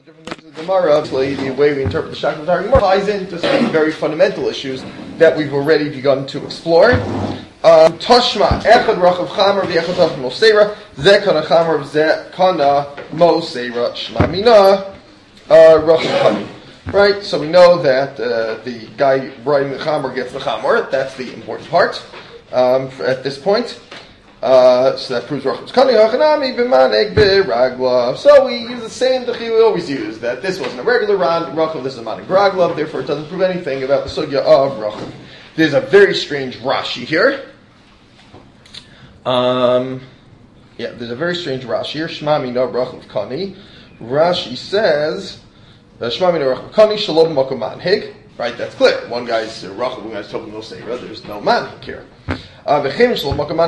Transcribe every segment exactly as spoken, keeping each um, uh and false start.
the different things of the Gemara, the way we interpret the Shach of the Gemara ties into some very fundamental issues that we've already begun to explore. Tashma, echad rachav chamer v'echad rachav moseira, ze kana chamer ze kana moseira shma mina rachav chani. Right, so we know that uh, the guy riding the chamer gets the chamer. That's the important part um, at this point. Uh, so that proves Rachav's Kani Hachanami b'manek b'raglav. So we use the same Dechi we always use, that this wasn't a regular Rachav, this is a manek b'raglav, therefore it doesn't prove anything about the sugya of Rachav. There's a very strange Rashi here. Um, yeah, there's a very strange Rashi here. Shma mina Rachav Kani. Rashi says, Shma mina Rachav Kani shalom makom manhig. Right, that's clear. One guy's uh, Rachav, one guy's Tobin Moseira. There's no manhig here. Rashi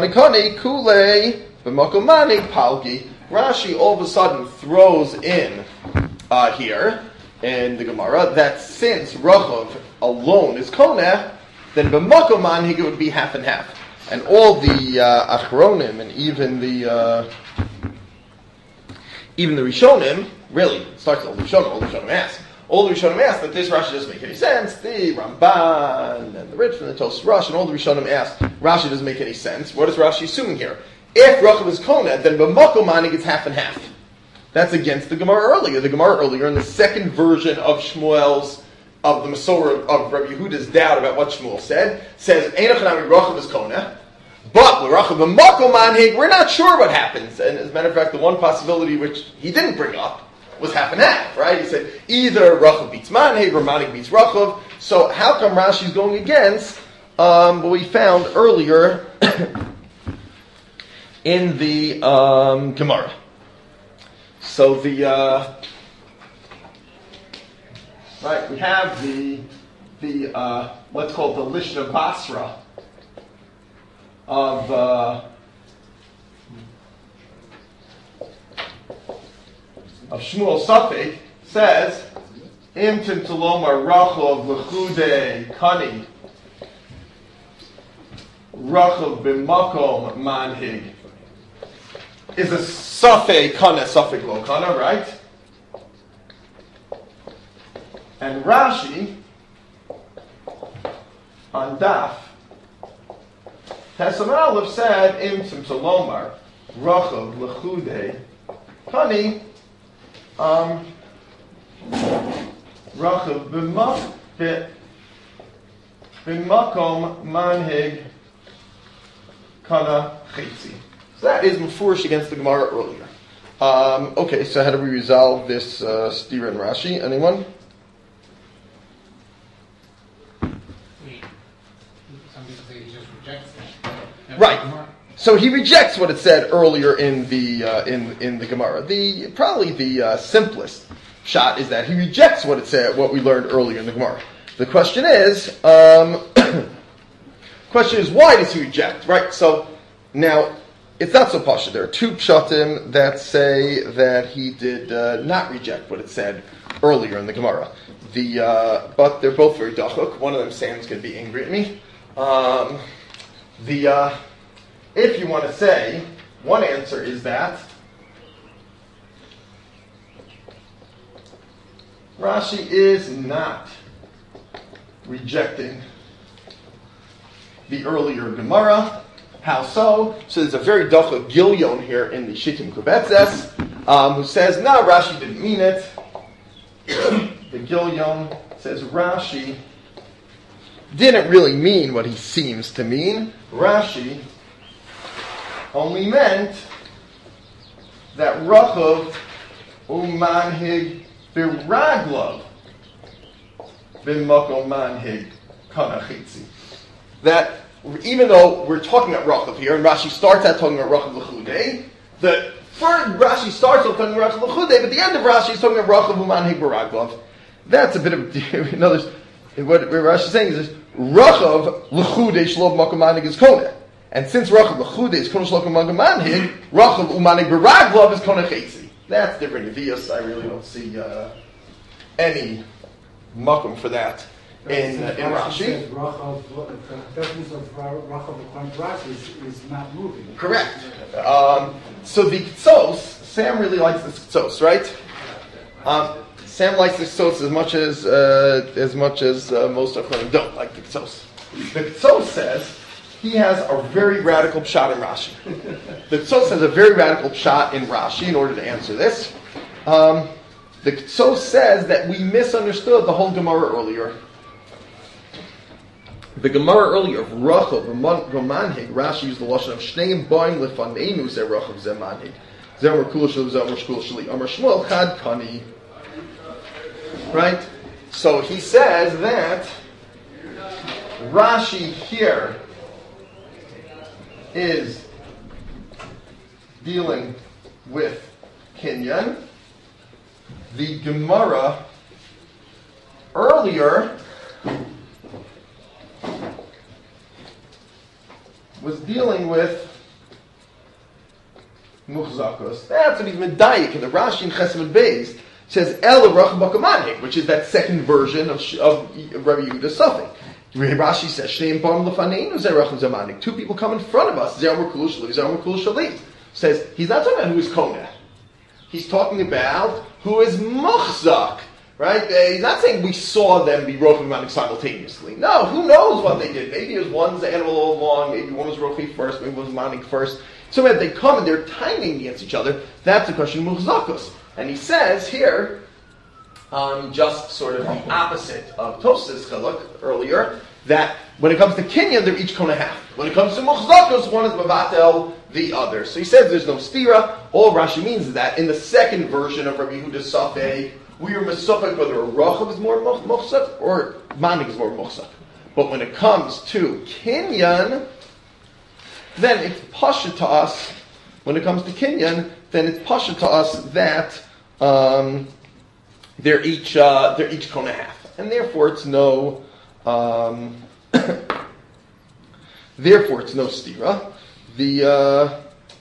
all of a sudden throws in uh, here in the Gemara that since Rachav alone is Koneh, then b'makom manhig it would be half and half. And all the uh, Achronim and even the uh, even the Rishonim, really, it starts with all the Rishonim, all the Rishonim ask. All the Rishonim ask that this Rashi doesn't make any sense. The Ramban and the Rich from the Tosfos Rosh and all the Rishonim ask, Rashi doesn't make any sense. What is Rashi assuming here? If Rachav is Koneh, then b'makom manhig it's half and half. That's against the Gemara earlier. The Gemara earlier in the second version of Shmuel's, of the Masorah of Rabbi Yehuda's doubt about what Shmuel said, says, Einach Nami Rachav is Koneh, but with Rachav b'makom manhig, we're not sure what happens. And as a matter of fact, the one possibility which he didn't bring up was half and half, right? He said either Rachav beats Manhig or Manhig beats Rachav. So how come Rashi's going against um, what we found earlier in the um, Gemara? So the uh, right, we have the the uh, what's called the Lishna Basra of. Uh, of Shmuel Safek says, Im tim talomar Rachav l'chude kani Rachav b'makom manhig is a Safek kana Safek lo kana, right? And Rashi on Daf Tesam Aleph said, Im tim talomar Rachav l'chude kani Um, Rachav b'makom manhig kana chitzi. So that is mafurish against the Gemara earlier. Um, okay, so how do we resolve this uh, stira in Rashi? Anyone? Some people say he just rejects it. Right. So he rejects what it said earlier in the uh, in in the Gemara. The probably the uh, simplest shot is that he rejects what it said, what we learned earlier in the Gemara. The question is, um, question is, why does he reject? Right. So now it's not so pasha. There are two pshatim that say that he did uh, not reject what it said earlier in the Gemara. The uh, but they're both very dachuk. One of them, Sam's going to be angry at me. Um, the uh, If you want to say, one answer is that Rashi is not rejecting the earlier Gemara. How so? So there's a very dachuk Gilyon here in the Shittim Kubetzes, um, who says, no, Rashi didn't mean it. The Gilyon says Rashi didn't really mean what he seems to mean. Rashi only meant that Rachav umanhig b'raglav b'makom manhig kana chitzi. That even though we're talking about Rachav here, and Rashi starts out talking about Rachav l'chudei, the first Rashi starts out talking about Rachav l'chudei, but the end of Rashi is talking about Rachav umanhig b'raglav. That's a bit of, you know, what Rashi is saying is this, Rachav l'chudei shlov makom manhig is koneh. And since Rachav l'chudei is koneh shlokim makom manhig, Rachav umanhig b'raglav is koneh chitzi. That's different. Yevios, I really don't see uh, any makom for that in uh, in Rashi. Rachav, the definition of Rachav according to Rashi is, is not moving. Correct. Um, so the Ktsos, Sam really likes the Ktsos, right? Um, Sam likes the Ktsos as much as uh, as much as uh, most of them don't like the Ktsos. The Ktsos says he has a very radical pshat in Rashi. The Ktsos has a very radical pshat in Rashi in order to answer this. Um, the Ktsos says that we misunderstood the whole Gemara earlier. The Gemara earlier of Rachel Manhig, Rashi used the lashon of Shneim Boim Lefaneinu Zeh Rachel Zeh Manhig. Zeh Amar Kula Shali Zeh Amar Shkul Shali Amar Shmuel Chad Kani. Right? So he says that Rashi here is dealing with Kinyan. The Gemara earlier was dealing with Muchzakos. That's what he's medayik in the Rashi in Chesed Beis says El Rachel Bakamanhik, which is that second version of of Rabbi Yehuda's Suffolk. Rashi says Shneim Bam Lefaneinu Zeh Rachel Zeh Manhik. Two people come in front of us. Zeh Amar Kula Shali, Zeh Amar Kula Shali. Says he's not talking about who is Koneh. He's talking about who is Muchzak. Right? Uh, he's not saying we saw them be Rochim Manhik simultaneously. No, who knows what they did? Maybe it was one's the animal all along, maybe one was Rochi first, maybe one was Manhik first. So when they come and they're timing against each other, that's a question of Muchzakos. And he says here, um, just sort of the opposite of Tos's Chiluk earlier, that when it comes to Kinyan, they're each Kona half. When it comes to Muchzakos, one is Mavatel, the other. So he says there's no stira. All Rashi means is that in the second version of Rabbi Yehuda's Safei, we are mesufik whether a Rachav is more muchsak or Manhig is more muchsak. But when it comes to Kinyan, then it's pasha to us. When it comes to Kinyan, then it's pasha to us that um, they're each uh, they're each kona half, and therefore it's no um, therefore it's no stira. The uh,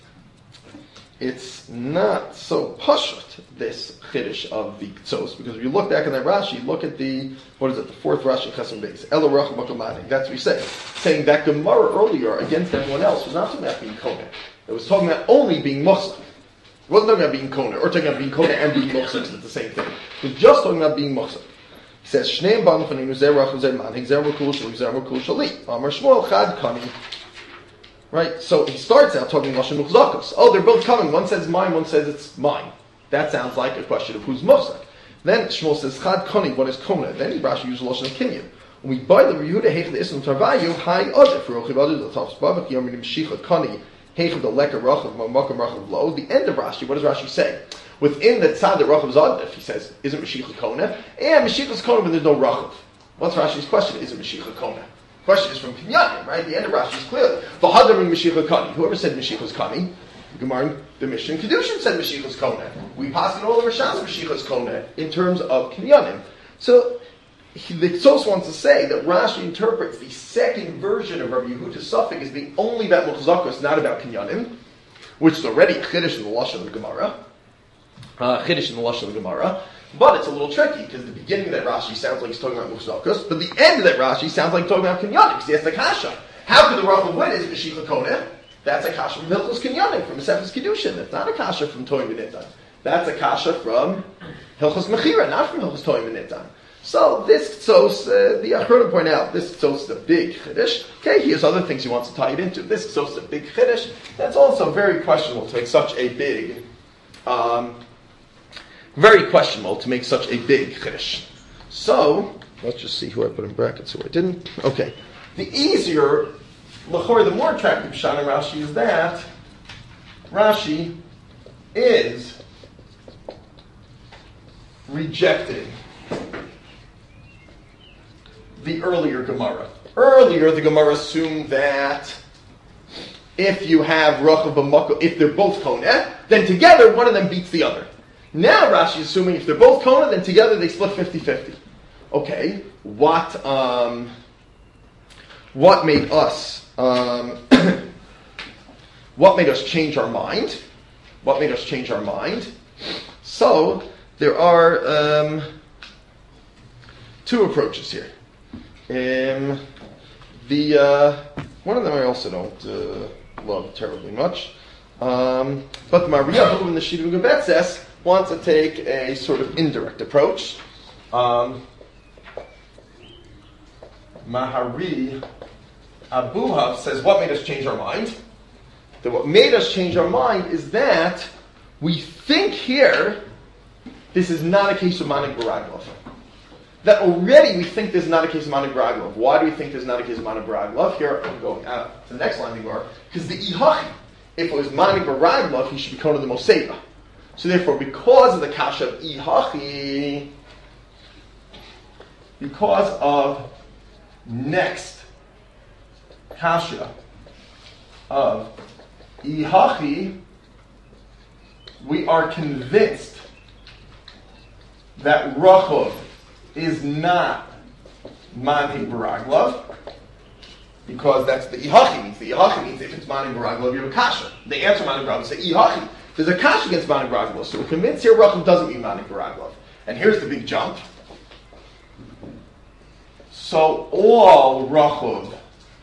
it's not so pashut, this chiddush of the Ktsos, because if you look back in that Rashi, look at the, what is it, the fourth Rashi, Chesed Beis, Elo Rachel Bakamanhig, that's what we say. Saying that Gemara earlier, against everyone else, was not talking about being Koneh. It was talking about only being Muchzak. It wasn't talking about being Koneh, or talking about being Koneh and being Muchzak, it's the same thing. It was just talking about being Muchzak. He says, Shneim Bam Lefaneinu Zeh Rachel Zeh Manhig, Zeh Amar Kula Shali, Zeh Amar Kula Shali, Amar Shmuel Chad Kani. Right? So he starts out talking Lashon Muchzakos. Oh, they're both coming. One says mine, one says it's mine. That sounds like a question of who's Muchzak. Then Shmuel says Chad Kani, what is Koneh? Then he Rashi uses Lashon of Kinyan. When we buy the Yehuda Heichad the Islam Tarvayu, Hai Odeh for Rochiv Odeh the Tavs Babak Yomim Shicha Kani Heichad the Lekker Rachav Makam Rachav Lo. The end of Rashi. What does Rashi say? Within the Tzad that Rachav Zadif, he says, isn't Mashiach Koneh? And Mashiach is Koneh, but there's no Rachav. What's Rashi's question? Isn't Mashiach Koneh? Question is from Kinyanim, right? The end of Rashi is clearly V'hadar in Mashiach Kani. Whoever said Mashiach is Kani, Gemara, the Mishnah Kedushin said Mashiach is Koneh. We pass it all over Shas Mashiach is Koneh in terms of Kinyanim. So he, the Ktsos wants to say that Rashi interprets the second version of Rabbi Yehuda's Suffolk as being only about Muchzakos, not about Kinyanim, which is already Chiddush in the Lashon of the Gemara. Uh, Chiddush in the Lashon of the Gemara. But it's a little tricky, because the beginning of that Rashi sounds like he's talking about Muchzakos, but the end of that Rashi sounds like talking about Kinyanim, because he has the Kasha. How could the Rachav win? Is Mashiach Koneh? That's a Kasha from Hilchos Kinyanim, from Mesefes Kedushin. That's not a Kasha from Toim V'Nitan. That's a Kasha from Hilchos Mechira, not from Hilchos Toim V'Nitan. So this Ktsos, uh, the Achronim point out, this Ktsos is a big Chiddush. Okay, he has other things he wants to tie it into. This Ktsos is a big Chiddush. That's also very questionable to make such a big, um, very questionable to make such a big Chiddush. So, let's just see who I put in brackets, who I didn't. Okay. The easier, l'chor, the more attractive Pshat in Rashi is that Rashi is rejecting the earlier Gemara. Earlier, the Gemara assumed that if you have Rachav b'Makah, if they're both Koneh, then together one of them beats the other. Now Rashi is assuming if they're both Koneh, then together they split fifty-fifty. Okay, what um, what made us um, what made us change our mind? What made us change our mind? So there are um, two approaches here. Um, the uh, one of them I also don't uh, love terribly much, um, but the Maria in the Shidduch Gebet says wants to take a sort of indirect approach. Um, Mahari Abuhav says, what made us change our mind? That what made us change our mind is that we think here this is not a case of Manik Baraglov. That already we think this is not a case of Manik Baraglov. Why do we think this is not a case of Manik Baraglov? Here I'm going out to the next line more. Because the Ihachi, if it was Manik Baraglov, he should be called the Moseva. So therefore, because of the kasha of Ihachi, because of next kasha of Ihachi, we are convinced that Rachov is not Manik Baraglov, because that's the Ihachi means. The Ihachi means if it's Manik Baraglov, you have a kasha. The answer Manik Baraglov say Ihachi. There's a kasha against Manik Baraglov, so we're convinced here Rachov doesn't mean Manik Baraglov. And here's the big jump. So all Rachov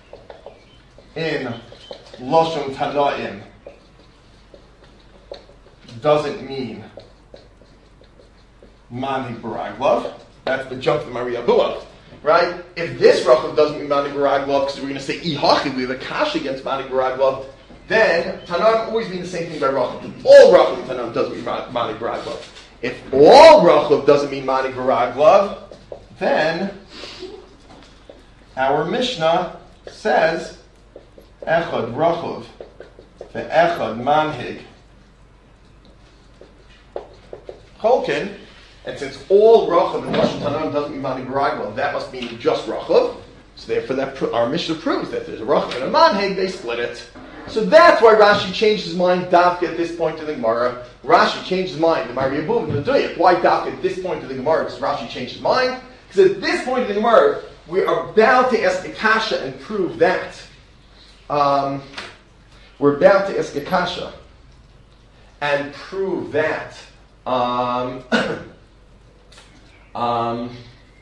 in Lashon Tanaim doesn't mean Manik Baraglov. That's the jump to Maria Buah, right? If this Rachov doesn't mean Manik Baraglov, because we're going to say Ihachi, we have a kasha against Manik Baraglov, then Tanaim always mean the same thing by Rachov. All Rachov in Tanaim doesn't mean Manik Baraglov. If all Rachov doesn't mean Manik Baraglov, then our Mishnah says Echad Rachov ve'Echad Manhig Cholkin. And since all Rachov in Lashon Tanaim doesn't mean Manik Baraglov, that must mean just Rachov. So therefore, that pro- our Mishnah proves that there's a Rachov and a Manhig, they split it. So that's why Rashi changed his mind, Dafka, at this point to the Gemara. Rashi changed his mind, the Maria Buv and the Duyek. Why Dafka at this point to the Gemara? Because Rashi changed his mind. Because at this point in the Gemara, we are about to ask the Kasha and prove that. Um, we're about to ask a Kasha and prove that. Um, um,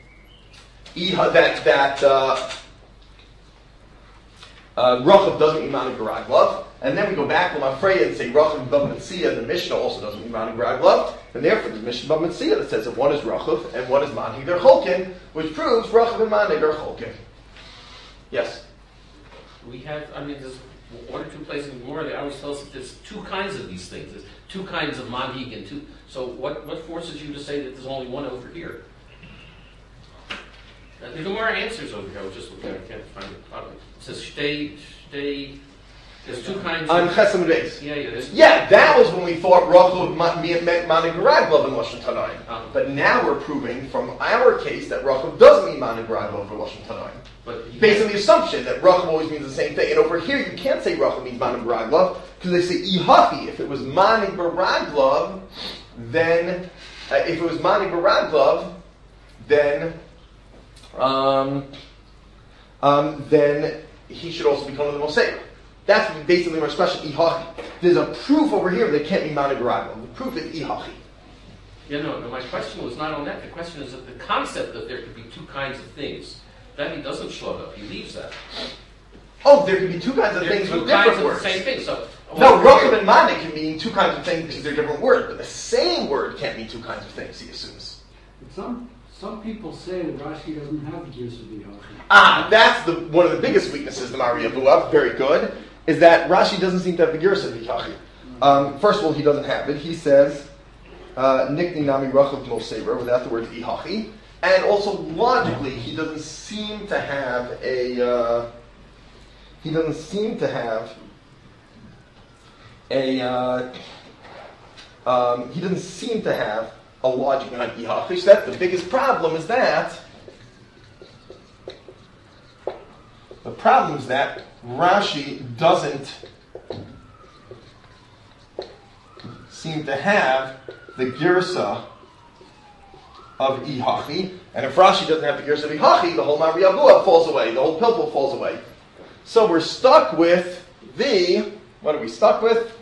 that that uh, uh, Rachov doesn't mean Manik Baraglov, and then we go back to Mafreya and say Rachov Bava Metzia. The Mishnah also doesn't mean Manik Baraglov, and therefore the Mishnah Bava Metzia that says that one is Rachov and one is Manhig they're Cholkin, which proves Rachov and Manhig are Cholkin. Yes. We have, I mean, there's one or two places in the Gemara that always tell us that there's two kinds of these things. There's two kinds of manhig and two. So what, what forces you to say that there's only one over here? Uh, the Gemara answers over here. I was just looking. I can't find it. It says shtei, shtei. There's two kinds. On of... Chesam Beis. Yeah, yeah. Yeah, that was when we thought Rachov meant Manik Baraglov in Lashon Tanaim. Uh-huh. But now we're proving from our case that Rachov does mean Manik Baraglov for Lashon Tanaim. But Based on the assumption that Rachov always means the same thing. And over here, you can't say Rachov means Manik Baraglov, because they say Ihachi. If it was Manik Baraglov, then, uh, if it was Manik Baraglov, then, um, um, then he should also become the Mosei. That's basically my expression, Ihachi. There's a proof over here that it can't be Manik Baraglov. The proof is Ihachi. Yeah, no, no, my question was not on that. The question is that the concept that there could be two kinds of things. That he doesn't show up. He leaves that. Oh, there can be two kinds of There are things two with kinds different of words. the same thing. So No, over Rachov here- and Manik can mean two kinds of things because they're different words, but the same word can't mean two kinds of things, he assumes. But some some people say that Rashi doesn't have the gears of the Ihachi. Ah, that's the one of the biggest weaknesses of the Maria Buav, very good, is that Rashi doesn't seem to have the gears of the Ihachi. Um, first of all, he doesn't have it. He says, Nikni Nami Rachov Mosever, without the word Ihachi. And also, logically, he doesn't seem to have a, uh, he doesn't seem to have a, uh, um, he doesn't seem to have a logic behind Ihachi. So that's the biggest problem is that, the problem is that Rashi doesn't seem to have the girsa of Ihachi, and if Rashi doesn't have the girsa of Ihachi, the whole Maria Buah falls away, the whole Pilpul falls away. So we're stuck with the, what are we stuck with?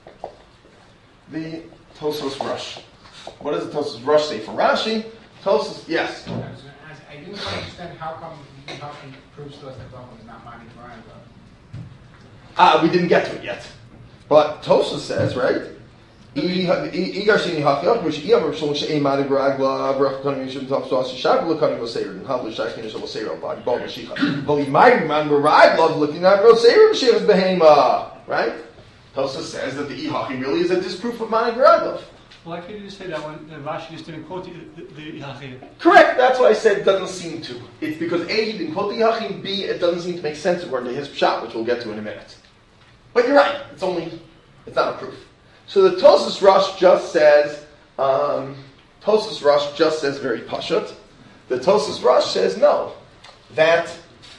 The Tosos Rush. What does the Tosos Rush say for Rashi? Tosos, yes. I was gonna ask, I didn't quite understand how come Ihachi proves to us that Rachov is not Manik Baraglov. Ah, we didn't get to it yet. But Tosos says, right? Igar sheni hachiyach, which iyam rishon she'ei madig ragla v'rach kanim yishim taf soas yishag v'lekanim v'seir and hav l'shayich kin yishim v'seir v'ag bal v'shicha v'li madig man v'ragla v'lekin at v'seir v'shir v'behema. Right? Tosa says that the ihachi really is a disproof of madig ragla. Why can't you just say that when uh, Rashi just didn't quote the, the, the Ihachi? Correct, that's why I said it doesn't seem to. It's because A, he didn't quote the Ihachi, B, it doesn't seem to make sense according to his pshat, which we'll get to in a minute. But you're right, it's only, it's not a proof. So the Tosas Rush just says, um, Tosas Rush just says very pashut. The Tosas Rush says no, that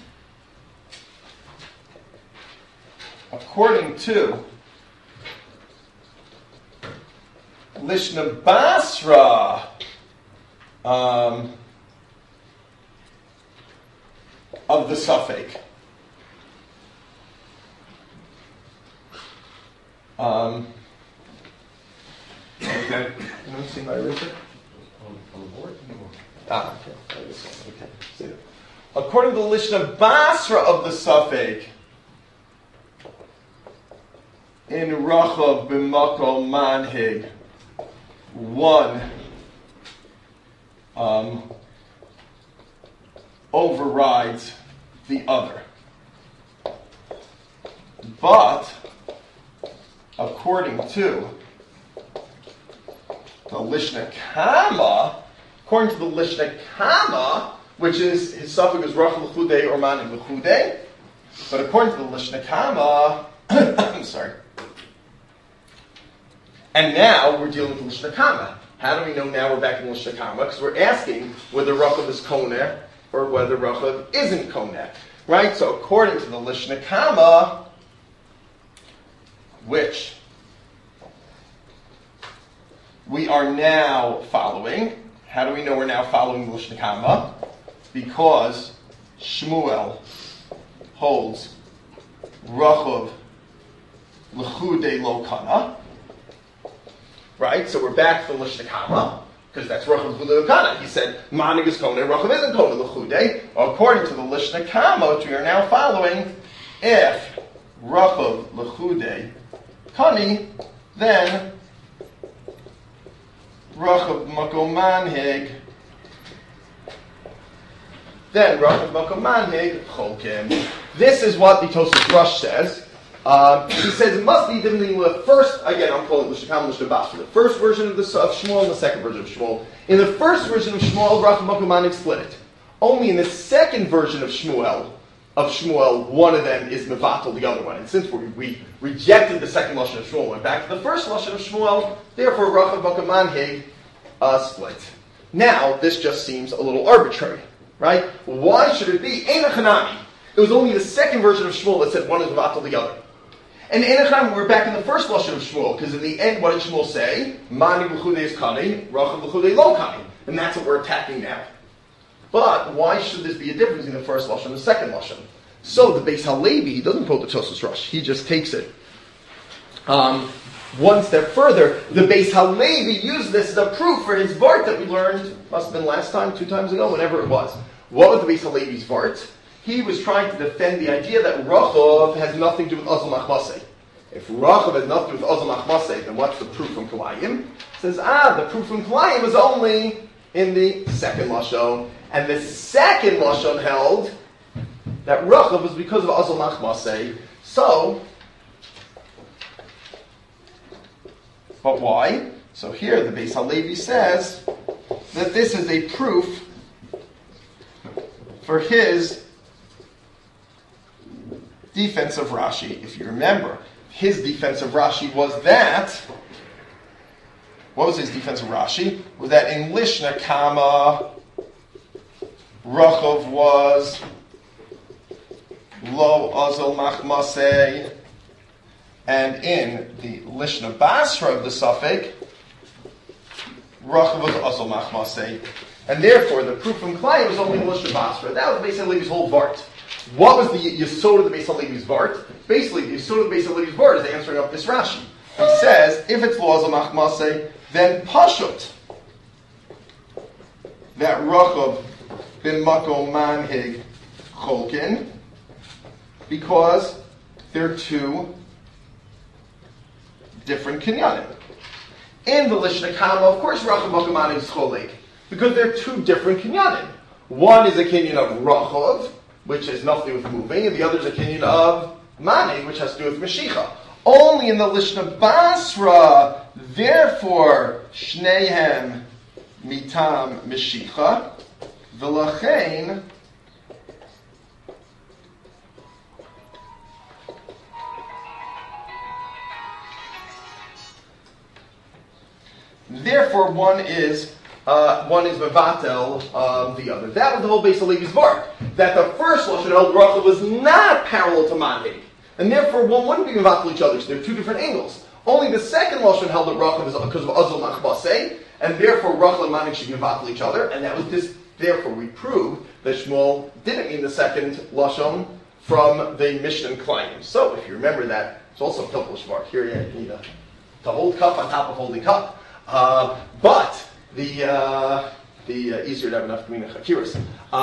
according to Lishna Basra, um, of the Suffolk. Um, okay. You want to see my eraser? On, on the board? Ah, okay. This one. Okay. See it. According to the Lishna Basra of the Suffolk, in Rachav b'Makom Manhig, one um, overrides the other. But, according to the Lishna Kama, according to the Lishna Kama, which is, his suffix is Rachel L'chudei or Manim L'chudei, but according to the Lishna Kama, I'm sorry, and now we're dealing with Lishna Kama. How do we know now we're back in Lishna Kama? Because we're asking whether Rachav is Koneh or whether Rachav isn't Koneh. Right? So according to the Lishna Kama, which we are now following, how do we know we're now following the Lishna Kama? Because Shmuel holds Rachav L'chudei lo kana. Right? So we're back to the Lishna Kama, because that's Rachav L'chudei lo kana. He said, Manig is Koneh, Rachav isn't Koneh L'chudei. According to the Lishna Kama, which we are now following, if Rachav L'chudei Kani, then Rachav Makom Manhig, then Rachav Makom Manhig Cholkim. This is what the Tosas Rush says. Uh, he says it must be different with the first, again, I'm calling it Lishna Kama, Lishna Basra, the first version of, the, of Shmuel and the second version of Shmuel. In the first version of Shmuel, Rachav Makom Manhig split it. Only in the second version of Shmuel, of Shmuel, one of them is mevatel the other one. And since we, we rejected the second lashon of Shmuel, went back to the first lashon of Shmuel, therefore Rachav Makom Manhig uh, split. Now, this just seems a little arbitrary, right? Why should it be Ein Hanami? It was only the second version of Shmuel that said one is mevatel the other. And Ein Hanami, we're back in the first lashon of Shmuel, because in the end, what did Shmuel say? Mani L'chudei is Kani, Rachav L'chudei lo Kani. And that's what we're attacking now. But why should this be a difference in the first lashon and the second lashon? So the Beis Halevi, he doesn't quote the Tosas Rush. He just takes it um, one step further. The Beis Halevi used this as a proof for his vart that we learned, must have been last time, two times ago, whenever it was. What was the Beis Halevi's vart? He was trying to defend the idea that Rachav has nothing to do with Azal Machmaseh. If Rachav has nothing to do with Azal Machmaseh, then what's the proof from Kalayim? Says, ah, the proof from Kalayim is only in the second lashon. And the second lashon held that Rachav was because of Azal Machmaseh. So, but why? So here the Beis Halevi says that this is a proof for his defense of Rashi. If you remember, his defense of Rashi was that, what was his defense of Rashi? Was that in Lishna Kama, Rachav was Lo Azal Machmaseh, and in the Lishna Basra of the Suffolk, Rachav was Azal Machmaseh. And therefore, the proof from Klai was only Lishna Basra. That was Beis Halevi's whole vart. What was the Yesod of the Beis Halevi's vart? Basically, the Yesod of the Beis Halevi's vart is answering up this Rashi. He says, if it's Lo Azal Machmaseh, then Pashut, that Rachav bin Makom Manhig Cholkin, because they're two different kinyanim. In the Lishna Kama, of course, Rachav Makamani is Choleg, because they're two different kinyanim. One is a kinyan of Rachav, which has nothing to do with moving, and the other is a kinyan of Mani, which has to do with Mashicha. Only in the Lishna Basra, therefore, Shneihem Mitam Mashicha, V'lachein, therefore one is uh, one is mevatel of the other. That was the whole base of Levi's Bar. That the first lashon held Rachav was not parallel to Manhig, and therefore one wouldn't be mevatel each other. So they're two different angles. Only the second lashon held that Rachav is because of Azul Machbasei, and therefore Rachav and Manhig should be mevatel each other. And that was this. Therefore, we prove that Shmuel didn't mean the second lashon from the Mishnah Klein. So, if you remember that, it's also a Hilchos Shvar. Here you need a, to hold cup on top of holding cup. Uh, but the uh, the uh, easier to have enough Gemina Chakiras.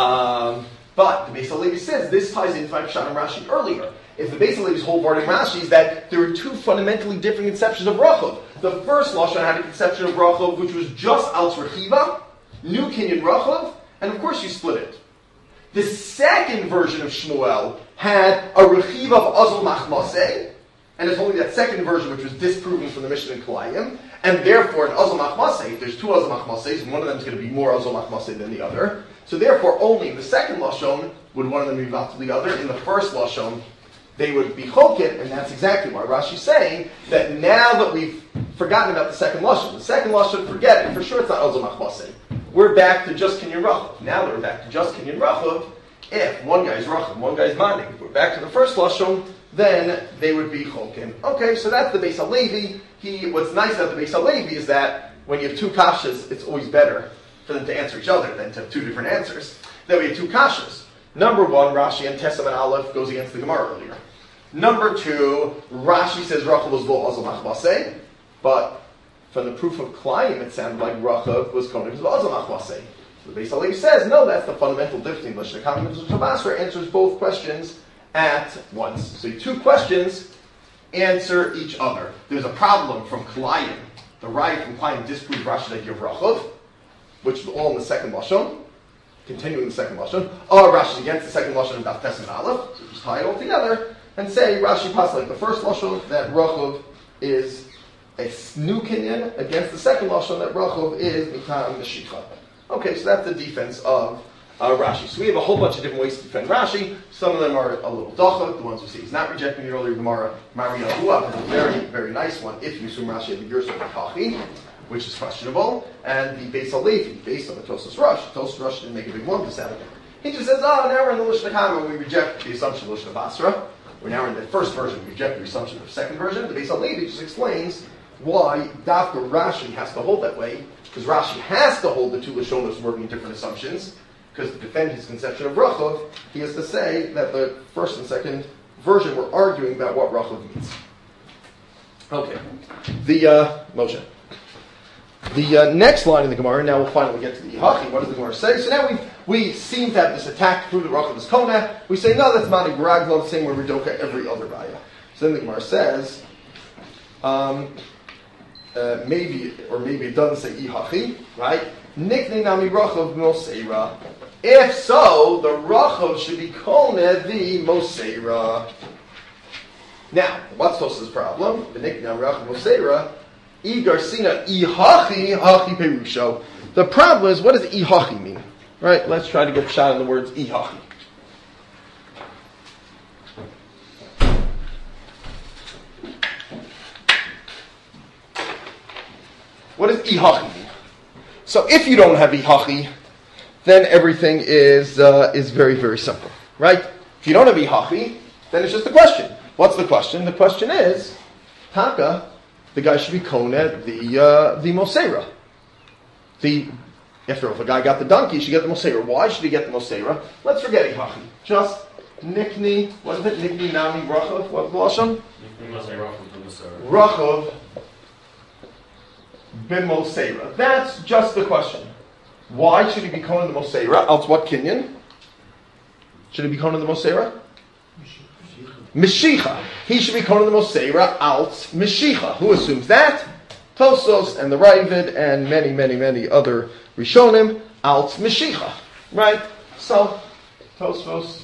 Um, but the Beis HaLevi says this ties into my Pshat and Rashi earlier. If the Beis HaLevi's whole word in Rashi is that there are two fundamentally different conceptions of Rachav. The first lashon had a conception of Rachav which was just Al Rechiva, New Kinyan Rachav, and of course you split it. The second version of Shmuel had a Rechiva of Azul Machmaseh, and it's only that second version which was disproven from the Mishnah in Kalayim. And therefore, in Azul Machmaseh, if there's two Azul Machmasehs, and one of them is going to be more Azul Machmaseh than the other. So therefore, only in the second Lashon would one of them be back to the other. In the first Lashon, they would be Chokit, and that's exactly why Rashi's saying that now that we've forgotten about the second Lashon, the second Lashon, forget it, for sure it's not Azul Machmaseh. We're back to just Kinyan Rachav. Now that we're back to just Kinyan Rachav, if one guy's Rachav, one guy's Manig, if we're back to the first Lashon, then they would be Chokim. Okay, so that's the Beis HaLevi. He, what's nice about the Beis HaLevi is that when you have two kashas, it's always better for them to answer each other than to have two different answers. Then we have two kashas. Number one, Rashi and Tesam and Aleph goes against the Gemara earlier. Number two, Rashi says Rachav was Lo Azul Machmaseh, but from the proof of Klayim, it sounded like Rachav was Konik because of Azul Machmaseh. So the Beis HaLevi says, no, that's the fundamental difference between Lishna Kama and Lishna Basra, answers both questions at once. So two questions answer each other. There's a problem from Kalayim. The riot from Kalayim disproved Rashi's idea of Rachav, which is all in the second Lashon, continuing the second Lashon. Or Rashi's against the second Lashon of Daf Tes and Aleph, so just tie it all together and say Rashi passed like the first Lashon that Rachav is a new Kinyan against the second Lashon that Rachav is Mitam Mashicha. Okay, so that's the defense of Uh, Rashi. So we have a whole bunch of different ways to defend Rashi. Some of them are a little dachak. The ones we see he's not rejecting the earlier Gemara. Maria Hua is a very, very nice one. If you assume Rashi had the Gersa of Kachi, which is questionable, and the Beis HaLevi, based on the Tosas Rush. Tosas Rush didn't make a big one to out of it. He just says, oh, now we're in the Lishna Kama, we reject the assumption of Lishna Basra. We're now in the first version, we reject the assumption of the second version. The Beis HaLevi just explains why Dafka Rashi has to hold that way, because Rashi has to hold the two Lashonos working in different assumptions. Because to defend his conception of Rachav, he has to say that the first and second version were arguing about what Rachav means. Okay. The, uh, Moshe. The uh, next line in the Gemara, now we'll finally get to the Yihachi. What does the Gemara say? So now we we seem to have this attack to prove that Rachav is Koneh. We say, no, that's Mani Baraglo, the same way Redoka every other Raya. So then the Gemara says, um, uh, maybe, or maybe it doesn't say Yihachi, right? Nikne Nami Rachav Moseira. If so, the Rachav should be Koneh the Moseira. Now, what's Tos's problem? The Nikne Nami Rachav Moseira. I Garsina Ihachi Hachi Perusho. The problem is, what does Ihachi mean? Right? Let's try to get a shot on the words Ihachi. What does Ihachi mean? So if you don't have Ihachi, then everything is uh, is very, very simple. Right? If you don't have Ihachi, then it's just a question. What's the question? The question is, Taka, the guy should be Koneh the uh, the Moseira. The after all, if a guy got the donkey, he should get the Moseira. Why should he get the Moseira? Let's forget Ihachi. Just Nikni, what is it? Nikni Nami Rachav. What's the lashon? Rachav ben Moseira. That's just the question. Why should he be Koneh the Moseira? Else what kinyan? Should he be Koneh the Moseira? Meshicha. He should be Koneh the Moseira, else Meshicha. Who assumes that? Tosos and the Ravid and many, many, many other Rishonim alt Mashicha. Right? So, Tosos.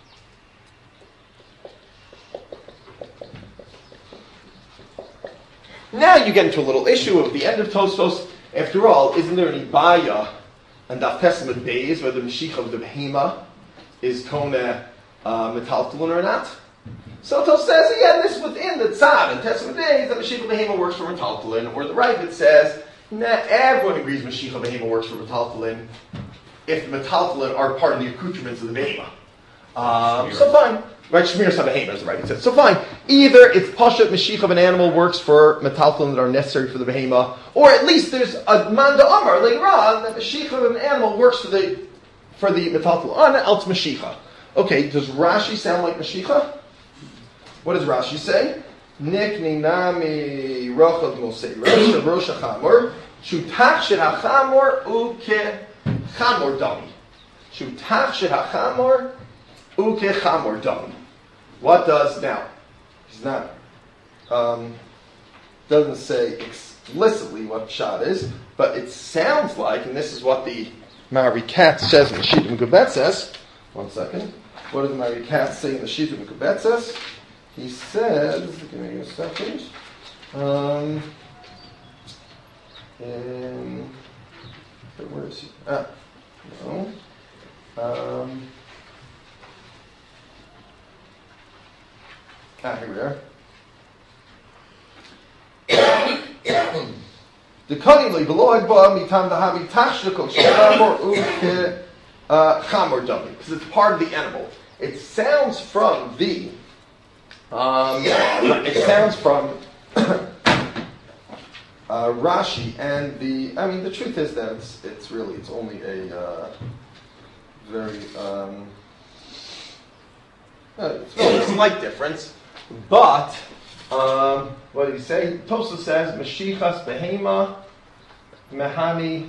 Now you get into a little issue of the end of Tosfos. After all, isn't there any baya and Daf Testament days whether the Mashiach of the Behema is Kone uh, Metaltalun or not? So Tosfos says, again, this is within the Tzad and Testament days that Mashiach of the Behema works for Metaltalun, or the Ravid says, nah, everyone agrees Mashiach of the Behema works for Metaltalun if the Metaltalun are part of the accoutrements of the Behema. Um, so fine. Right, Shmir Sabahema is the right. It says. So fine. Either it's Pashat Mashiach of an animal works for metaltalin that are necessary for the behema, or at least there's a Manda Amar later on that Mashiach of an animal works for the for the metaltalin. On else Mashiach. Okay, does Rashi sound like Mashiach? What does Rashi say? Nikni nami rochav mosei rosh rosh chamor shutach shel hachamor uke chamor dami shutach shel hachamor uke chamor dami. What does now? He's not um, doesn't say explicitly what pshat is, but it sounds like, and this is what the Mari Katz says in the Shita Mekubet says. One second. What does the Mari Katz say in the Shita Mekubet says? He says, give me a second. Um, in, where is he? Ah, no. Um, ah, here we are. The cunningly below Agba mitam dahavi tashlikol shamor uke chamor dummy, because it's part of the animal. It sounds from the. Um, it sounds from uh, Rashi and the. I mean, the truth is that it's, it's really it's only a uh, very um, uh, it's really a slight difference, but um, what did he say? Tosa says Mashiachas behema mehani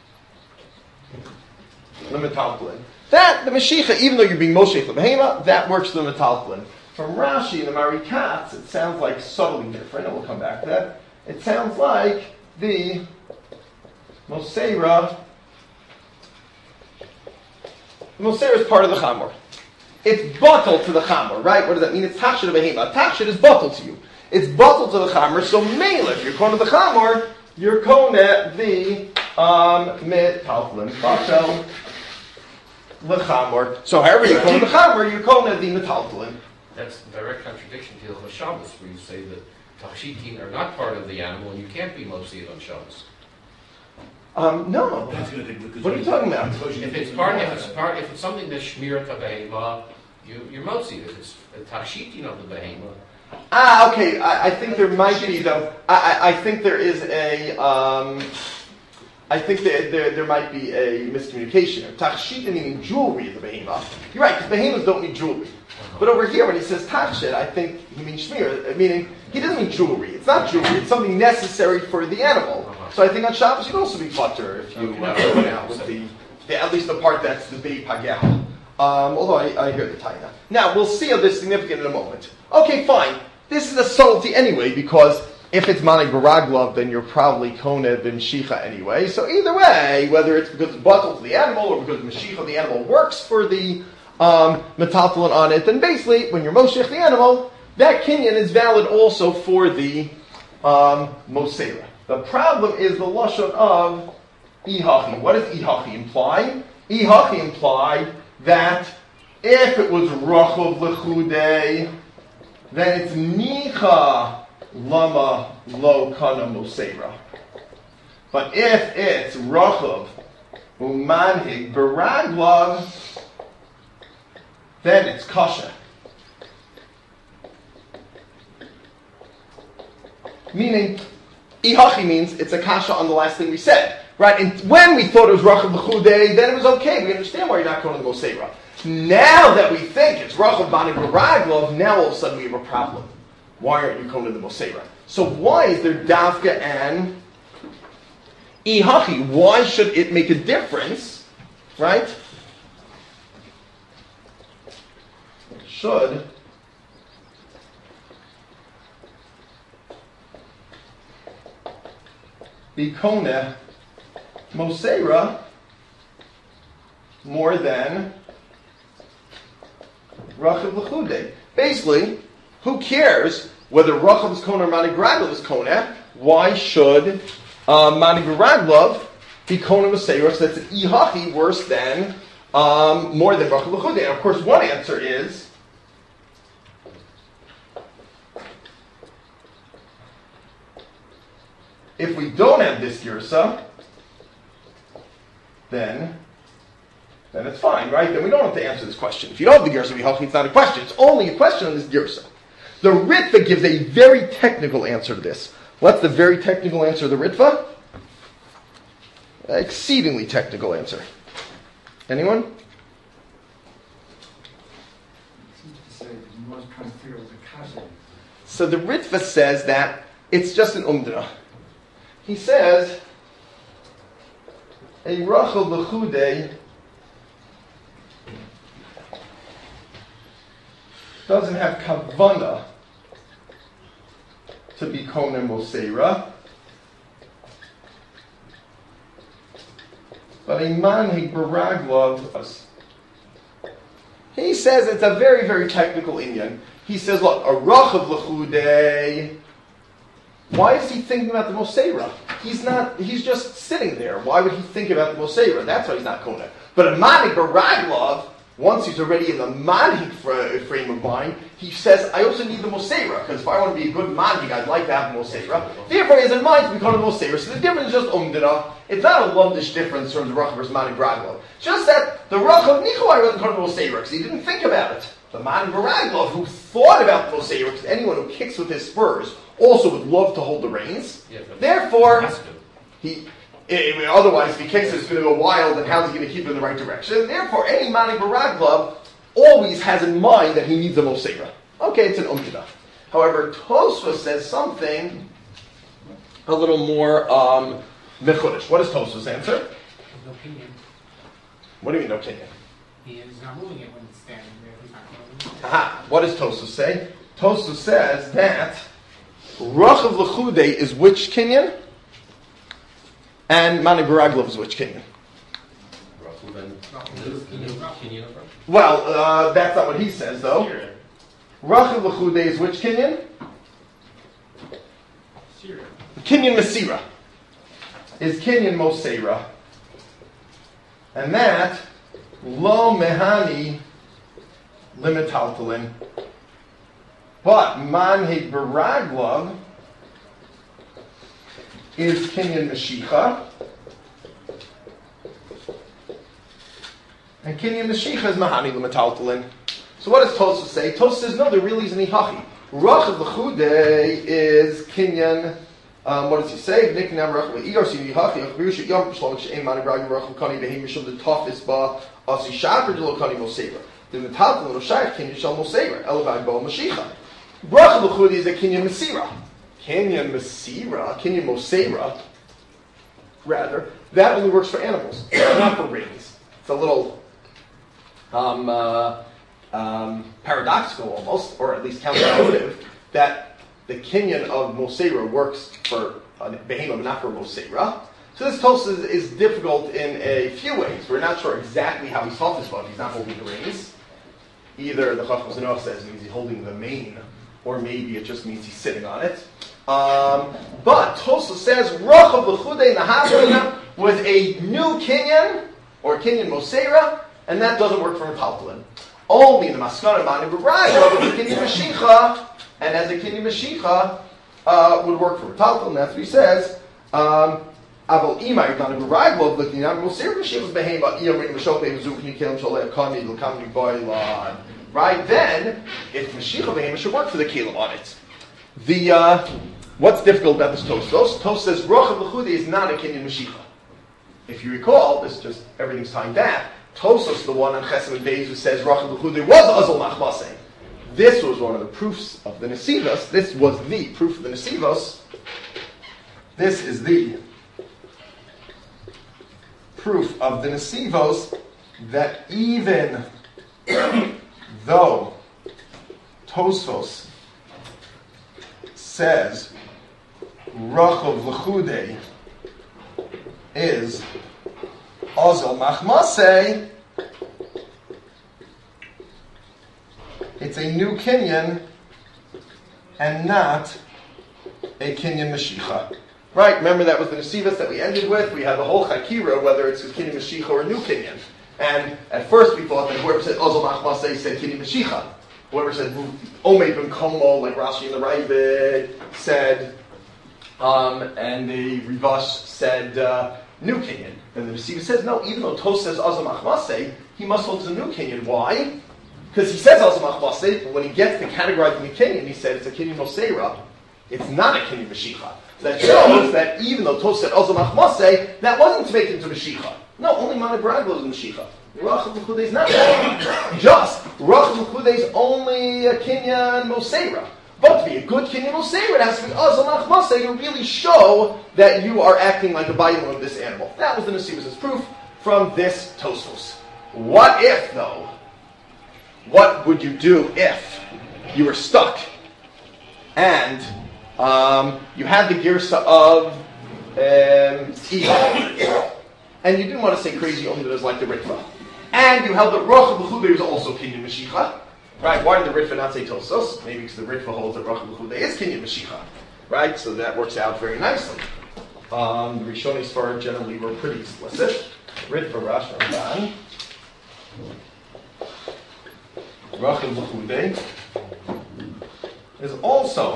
lemetalplin. That the Mashiach, even though you're being Moshe the behema, that works for the metalplin. From Rashi and the Mari Katz, it sounds like subtly different, and we'll come back to that. It sounds like the Moseira. The Moseira is part of the Chamor. It's bottled to the Chamor, right? What does that mean? It's Tachshid of Behema. Tachshid is bottled to you. It's bottled to the Chamor, so Mela, if you're Kona the Chamor, you're Kona the um, Metalplin. Bottle the Chamor. So however you're Kona the Chamor, you're Kona the Metalplin. That's a direct contradiction to Hilchos Shabbos, where you say that Tachshitin are not part of the animal, and you can't be Moshe on Shabbos. Um, no. What are you talking about? If it's part, if it's part, if it's something that's Shmir Behema, you you're Moshe. If it's a Tachshitin of the Behema. Ah, okay. I, I think there might be though. I, I, I think there is a. Um, I think that there, there might be a miscommunication. Tachshit meaning jewelry of the behema. You're right, because behemoths don't need jewelry. But over here, when he says tachshit, I think he means shmir, meaning he doesn't mean jewelry. It's not jewelry. It's something necessary for the animal. So I think on Shabbos you'd also be butter if you uh, went out with the, the at least the part that's the bei pagel. Um, although I, I hear the taina. Now we'll see how this is significant in a moment. Okay, fine. This is a subtlety anyway, because if it's Mani Baraglov, then you're probably Kone B'Mshicha anyway. So either way, whether it's because it's bottled to the animal or because Mashicha the animal works for the um, metaltalin on it, then basically, when you're Moshech the animal, that kinyan is valid also for the um, Moseira. The problem is the lashon of Ihachi. What does Ihachi imply? Ihachi implied that if it was Rachov Lechudei, then it's Nicha Lama Lo Kana Moseira. But if it's Rachav Umanhig Baraglav, then it's Kasha. Meaning, Ihachi means it's a Kasha on the last thing we said. Right? And when we thought it was Rachav L'chudei, then it was okay. We understand why you're not going to Moseira. Now that we think it's Rachav Bani Baraglav, now all of a sudden we have a problem. Why aren't you coming to the Moseira? So why is there Davka and Ihachi? Why should it make a difference? Right? It should. bikone Moseira more than Rachav L'chude. Basically, who cares whether Rachav is Kona or Mani Baraglov is Kona? Why should uh, Mani Baraglov be Kona Moseira? So that's an Ihachi worse than, um, more than Rachav L'chude. And of course, one answer is if we don't have this Girsa, then then it's fine, right? Then we don't have to answer this question. If you don't have the Girsa Ihachi, it's not a question. It's only a question on this Girsa. The Ritva gives a very technical answer to this. What's the very technical answer of the Ritva? Exceedingly technical answer. Anyone? So the Ritva says that it's just an umdana. He says a Rachel L'chude doesn't have kavana to be Kona Moseira, but a manhig baraglov. He says it's a very, very technical Indian. He says, look, a Rachav L'chude, why is he thinking about the Moseira? He's not, he's just sitting there. Why would he think about the Moseira? That's why he's not Kona. But a manhig baraglov, once he's already in the manhig frame of mind, he says, I also need the Moseira, because if I want to be a good manhig, I'd like to have the Moseira. Therefore, he has in mind to become the Moseira. So the difference is just umdana. It's not a lumdish difference in terms of Rachav versus manhig baraglov. Just that the Rachav Nikolai wasn't called the Moseira, because he didn't think about it. The manhig baraglov, who thought about the Moseira, because anyone who kicks with his spurs also would love to hold the reins. Yeah, Therefore, he... It, it, otherwise, if he kicks it, it's going to go wild, and how's he going to keep it in the right direction? Therefore, any manhig baraglov always has in mind that he needs a Moseira. Okay, it's an umdana. However, Tosfos says something a little more um, mechudesh. What does Tosfos answer? No opinion. What do you mean, no opinion? He is not moving it when it's standing there. He's not moving it. Aha. What does Tosfos say? Tosfos says that Rachav L'chude is which kinyan? And manhig baraglov is which kinyan? Well, uh, that's not what he says, though. Rachav L'chude is which kinyan? Kinyan Mesira. Is kinyan Moseira. And that, lo mehani limitaltalin. But manhig baraglov is kinyan Mashicha. And kinyan Mashicha is mahani l'metaltalin. So what does Tosfos say? Tosfos says, no, there really is an ihachi. Rachav L'chude is kinyan, um, what does he say? Niknam Rachav L'igor si ihachi, achbirusha yom p'shlom she'en mani bragim Rachav kani behim mishum the tofis ba asi shaper d'lo kani Moseira. The metaltalin l'shayach kinyan shal Moseira, elavai bo Mashicha. Rachav L'chude is a kinyan Mesira. Kinyan Mesira, Kinyan Moseira, rather, that only works for animals, not for reins. It's a little um, uh, um, paradoxical almost, or at least counterintuitive, that the Kinyan of Moseira works for a behemoth, but not for Moseira. So this Tosfos is, is difficult in a few ways. We're not sure exactly how he's taught this one. He's not holding the reins. Either the Chacham Zenoach says it means he's holding the mane, or maybe it just means he's sitting on it. Um, but Tosfos says Rachav L'chude Nahavina was a new Kinyan or Kinyan Moseira, and that doesn't work for metaltalin. Only the Maskana manhig baraglov was a Kinyan Mashicha, and as a Kinyan Mashicha uh, would work for metaltalin. That's what he says. Um, Aval imay manhig baraglov l'kinyan Moseira Mashicha behema iyamrin m'shokei v'zukni kilim sholei akani l'kamni boilan. Right then, if Mashicha behema should work for the kilim on it. The uh, what's difficult about this Tosfos? Tosfos says Rachav L'chude is not a Kinyan Mashicha. If you recall, this just everything's tying back. Tosfos, the one on Chesed and Beis, who says Rachav L'chude was Azal Machmaseh. This was one of the proofs of the Nesivos. This was the proof of the Nesivos. This is the proof of the Nesivos that even though Tosfos says Rachav L'chude is Ozil Machmaseh, it's a new Kinyan and not a Kinyan Mashicha. Right, remember that was the Nesivas that we ended with. We had the whole Chakira, whether it's a Kinyan Mashicha or a new Kinyan. And at first we thought that whoever said Ozil Machmaseh said Kinyan Mashicha. Whoever said Omei Ben Komo, like Rashi and the Ravid said, um, and the Rivash said uh, new Kinyan. And the Nesivas says, no, even though Tos says Ozil Machmaseh, he must hold to the new Kinyan. Why? Because he says Ozil Machmaseh, but when he gets to categorizing the Kinyan, he said it's a Kinyan Moseira. It's not a Kinyan Mashicha. That shows that even though Tos said Ozil Machmaseh, that wasn't to make him to Mashicha. No, only Mana Baraglo is Mashicha. Rachel L'Chudei is not that. Just Rachel L'Chudei is only a Kinyan Moseira. But to be a good Kinyan Moseira, it has to be Ozil Machmaseh to really show that you are acting like a Bailam of this animal. That was the Nesivas' proof from this Tosfos. What if, though? What would you do if you were stuck and um, you had the girsa of um, Eva, and you didn't want to say crazy only that it was like the Ritva, and you held that Rachel L'Chudei is also Kinyan Mashicha, right? Why did the Ritva not say Tosos? Maybe because the Ritva holds that Rachel L'Chudei is Kinyan Mashicha, right? So that works out very nicely. Um, the Rishonim Sfarad generally were pretty explicit. Ritva Rash Ramban. Rachel L'Chudei is also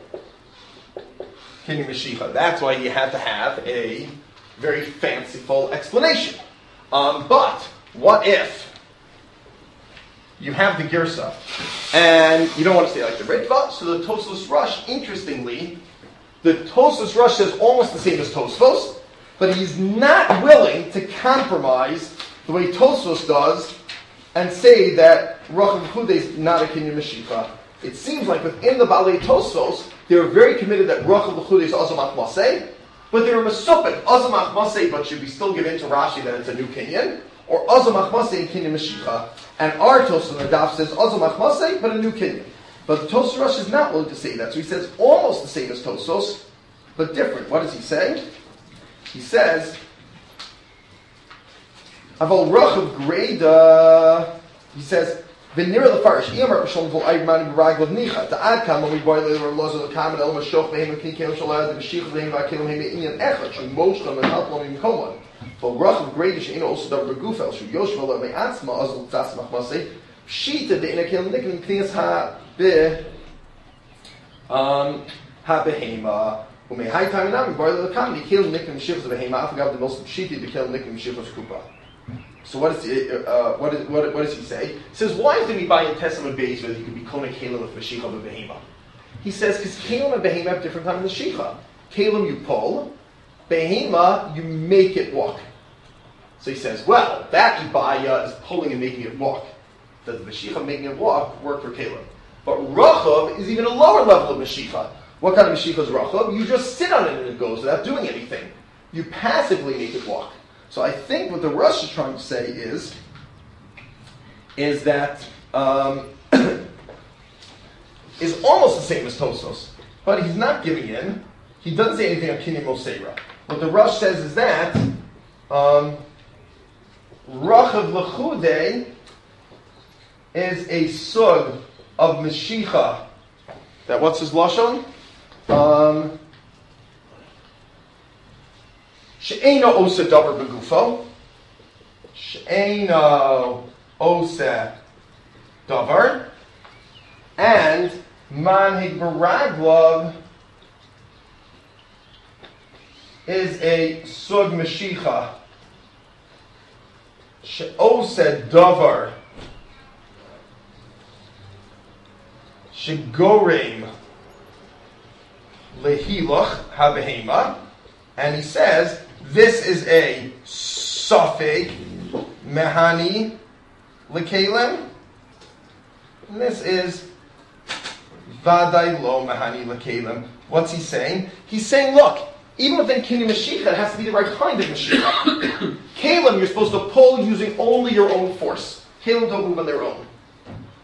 Kinyan Mashicha. That's why he had to have a very fanciful explanation. Um, but what if you have the Girsa and you don't want to say like the Ritva? So the Tosfos Rush, interestingly, the Tosfos Rush says almost the same as Tosfos, but he's not willing to compromise the way Tosfos does and say that Rachel L'Chudei is not a Kinyan Mashicha. It seems like within the Balei Tosfos, they were very committed that Rachel L'Chudei is Ozil Machmaseh, but they were Mesupik, Ozil Machmaseh, but should we still give in to Rashi that it's a new Kinyan? Or Ozil Machmaseh and Kinyan Mashicha. And our Tosfos on the Daf says Ozil Machmaseh, but a new Kinyan. But the Tosfos Rush is not willing to say that, so he says almost the same as Tosfos, but different. What does he say? He says, Aval Rachav Greda, he says, V'nira lefarish, Iyamar Pashon Vol Aydman B'Raglav Nicha, Ta'ad Kam, when we boil it, or Lozo the Kam, and El Mashoch, Behem, and Kinkem Shalad, the Mashich, Behem, Vakilim, Hem, Inyan Echad, Shu Moshlam, and Halplom, and Komon. Vol Rachav Greda, Shein also Dav Begufel, Shu Yoshval, and Me'atzma, Ozl Tzas Machmaseh, Shita, the Inakim, Nikim, Knias Ha, Be, um, Ha Behema, Umei Hai Time, and Am, boil the Kam, the Kill, Nikim, Shifs, Behema, I forgot the most Shiti, the Kill, Nikim, Shifs, Kupa. So what does he, uh, what, is, what, what does he say? He says, why did we buy in Testament Beis whether you could be Kona Kalim with Mashicha and Behema? He says, because Kalim and Behema have different kind of Mashicha. Kalim you pull, Behema you make it walk. So he says, well, that Ibaya is pulling and making it walk. Does the Mashicha making it walk work for Kalim? But Rachav is even a lower level of Mashicha. What kind of Mashicha is Rachav? You just sit on it and it goes without doing anything. You passively make it walk. So I think what the Rush is trying to say is, is that um, is almost the same as Tosfos, but he's not giving in. He doesn't say anything on Kinyan Moseira. What the Rush says is that um, Rachav L'Chudei is a sug of Mashicha. That what's his lashon? Um, She'eino osa davar begufo. She'eino osa davar. And manhig baraglav is a sug mashicha. She'osa davar. She'gorem lehilach habehema. And he says, this is a suffix mehani lekalem. And this is vaday lo mehani lekalem. What's he saying? He's saying, look, even within Kinyan Mashicha, it has to be the right kind of Mashicha. Kalem, you're supposed to pull using only your own force. Kalem don't move on their own.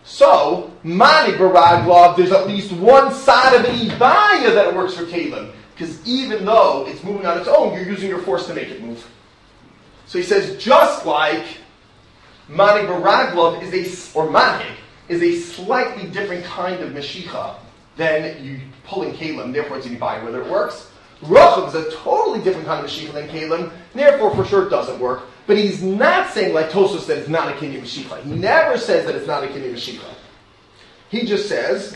So, mani baraglav, there's at least one side of an ibaya that works for Kalem. because even though it's moving on its own, you're using your force to make it move. So he says, just like Manig Baraglav is a, or Manig, is a slightly different kind of Meshicha than you pulling Kalim, therefore it's Yibai, whether it works. Rachav is a totally different kind of Meshicha than Kalim, therefore for sure it doesn't work. But he's not saying like Tosos that it's not a Kinyan Meshicha. He never says that it's not a Kinyan Meshicha. He just says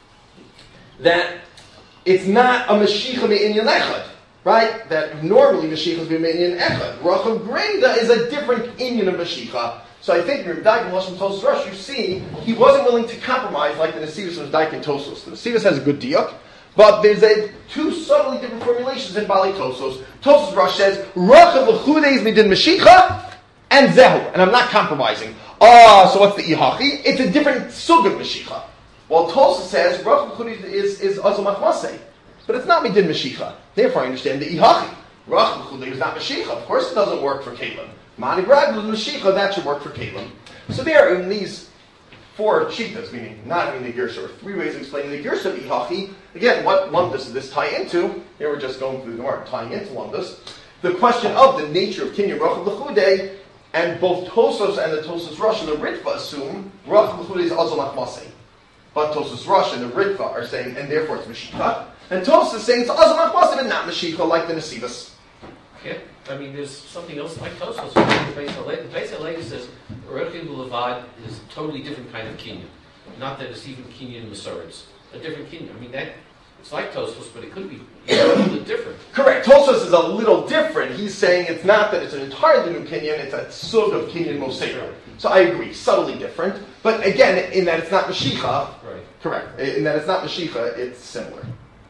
that it's not a Meshicha me'inyan echad, right? That normally Meshicha is me'inyan echad. Rachav Grenda is a different inyan of Meshicha. So I think in Daik and Lashon Tosos Rush, you see, he wasn't willing to compromise like the Nesivos of Daik and Tosos. The Nesivos has a good diak, but there's a two subtly different formulations in Bali Tosos. Tosos Rush says, Rachav l'chudeis midin Meshicha and Zehu. And I'm not compromising. Ah, so what's the Ihachi? It's a different sug of Meshicha. While Tosos says, Rachav l'chudeis is, is Azal Machmasei. But it's not midin Meshicha. Therefore I understand the Ihachi. Rachav l'chudeis is not Meshicha. Of course it doesn't work for Kalim. Manig Raglav Meshicha, that should work for Kalim. So there, in these four cheetahs, meaning not in the Gersa, or three ways of explaining the Gersa of Ihachi, again, what Lumdus does this tie into? Here we're just going through the Gemara, tying into Lumdus. The question of the nature of Kinyan Rachav l'chudei, and both Tosos and the Tosos Rush and the Ritva assume Rachav l'chudei is Azal Machmasei. But Tosos Rush and the Ritva are saying, and therefore it's Meshicha. And Tosos is saying it's Azal Machmasei, but not Meshicha, like the Nesivos. Yeah, I mean, there's something else like Tosos. The Beis HaLevi says Rechiv Levad is a totally different kind of Kinyan. Not that it's even Kinyan Masorets. A different Kinyan. I mean, that it's like Tosos, but it could be a little bit different. Correct. Tosos is a little different. He's saying it's not that it's an entirely new Kinyan, it's a sug of Kinyan Moseir. So I agree, subtly different. But again, in that it's not Meshicha. Right. Correct. In that it's not Meshicha, it's similar.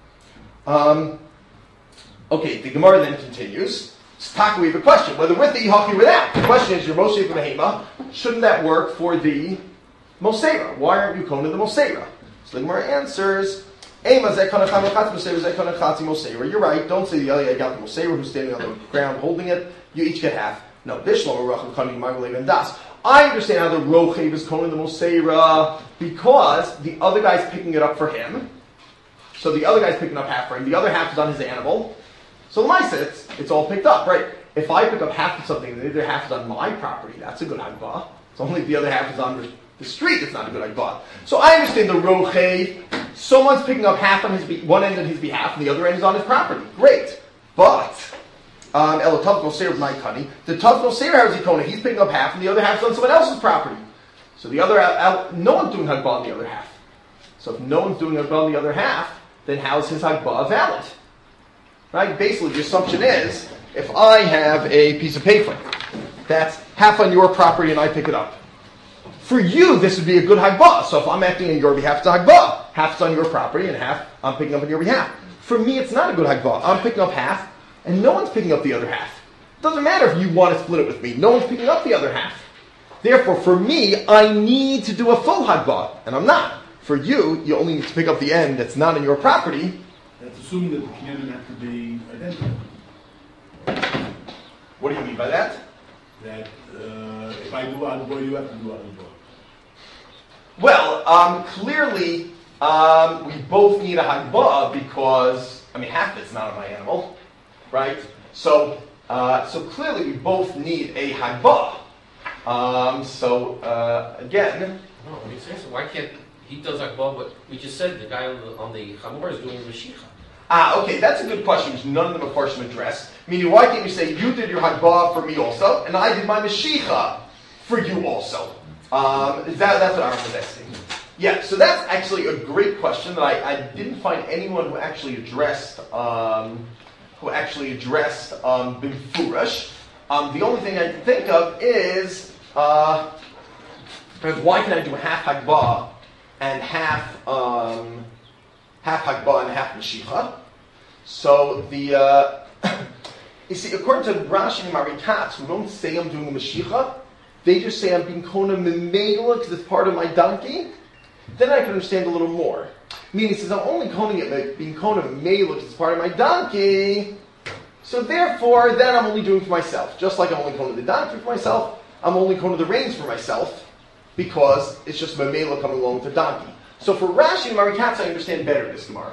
Um... Okay, the Gemara then continues. Taka, we have a question. Whether with the Ihachi or without. The question is, your Moshe for Behema, shouldn't that work for the Moseira? Why aren't you Kona the Moseira? So the Gemara answers, you're right, don't say the other guy got the Moseira who's standing on the ground holding it. You each get half. No, I understand how the Rochev is Kona the Moseira because the other guy's picking it up for him. So the other guy's picking up half for him. The other half is on his animal. So the Maisa, it's, it's all picked up, right? If I pick up half of something and the other half is on my property, that's a good hagbah. It's only if the other half is on the, the street that's not a good hagbah. So I understand the rochei. Someone's picking up half on his be- one end on his behalf and the other end is on his property. Great. But, um, El Tav Noseir of my Kani, the Tav Noseir Harzikona, he's picking up half and the other half is on someone else's property. So the other, uh, no one's doing hagbah on the other half. So if no one's doing hagbah on the other half, then how's his hagbah valid? Right? Basically, the assumption is, if I have a piece of paper that's half on your property and I pick it up, for you, this would be a good hagbah. So if I'm acting on your behalf, it's a hagbah. Half's on your property and half I'm picking up on your behalf. For me, it's not a good hagbah. I'm picking up half and no one's picking up the other half. It doesn't matter if you want to split it with me. No one's picking up the other half. Therefore, for me, I need to do a full hagbah, and I'm not. For you, you only need to pick up the end that's not on your property. That's assuming that the kinyanim have to be identical. What do you mean by that? That uh, if I do Adbo, you have to do Adbo. Well, um, clearly, um, we both need a hagbah because, I mean, half of it's not on my animal, right? So, uh, so clearly we both need a hagbah. Um, so, uh, again... No, I mean, seriously, why can't... He does hagbah, but we just said the guy on the, on the chamor is doing Mashiach. Ah, okay, that's a good question, which none of them, of course, address. Meaning, why can't you say, you did your hagbah for me also, and I did my Mashiach for you also? Um, that, that's what I was asking. Yeah, so that's actually a great question that I, I didn't find anyone who actually addressed, um, who actually addressed um, Bimfurash. Um, the only thing I can think of is, uh, why can I do half hagbah and half um, half hagbah and half Mashiach? So the uh, you see, according to Rashi and Marikatz, who don't say I'm doing a Mashiach, they just say I'm being kona memela because it's part of my donkey. Then I can understand a little more. Meaning, he says I'm only koning it being kona memela because it's part of my donkey. So therefore, then I'm only doing for myself. Just like I'm only koning the donkey for myself, I'm only koning the reins for myself. Because it's just memela coming along with the donkey. So for Rashi and Marikatz, I understand better this Gemara.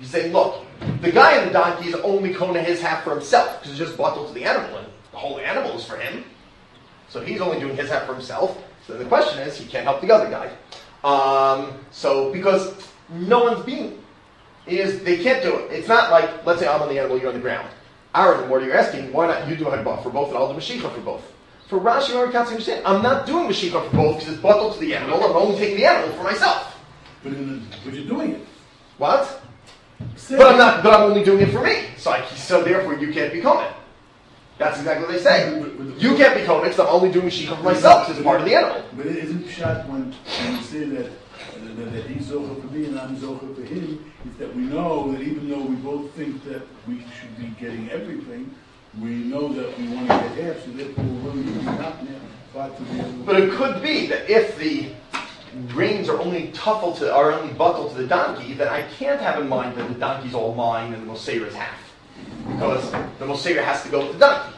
He's saying, look, the guy in the donkey is only kona his half for himself, because it's just bottled to the animal, and the whole animal is for him. So he's only doing his half for himself. So the question is, he can't help the other guy. Um, so, because no one's being, is they can't do it. It's not like, let's say I'm on the animal, you're on the ground. Aaron, what are you asking? Why not you do hagbah for both, and I'll do mashicha for both? For Rashi, you already can't understand. I'm not doing mashicha for both because it's bottled to the animal. I'm only taking the animal for myself. But, in the, but you're doing it. What? But I'm not. But I'm only doing it for me. So, I, so therefore, you can't be kohen. That's exactly what they say. But- but the- You can't be kohen because I'm only doing mashicha for myself because it's part of the animal. But it isn't shot when, when you say that, uh, that, that he's zocher for me and I'm zocher for him, is that we know that even though we both think that we should be getting everything, we know that we want to get half, so therefore we're willing to be not far to the other. But it could be that if the reins are only tuffled to, are only buckled to the donkey, then I can't have in mind that the donkey's all mine and the Moseir is half. Because the Moseir has to go with the donkey.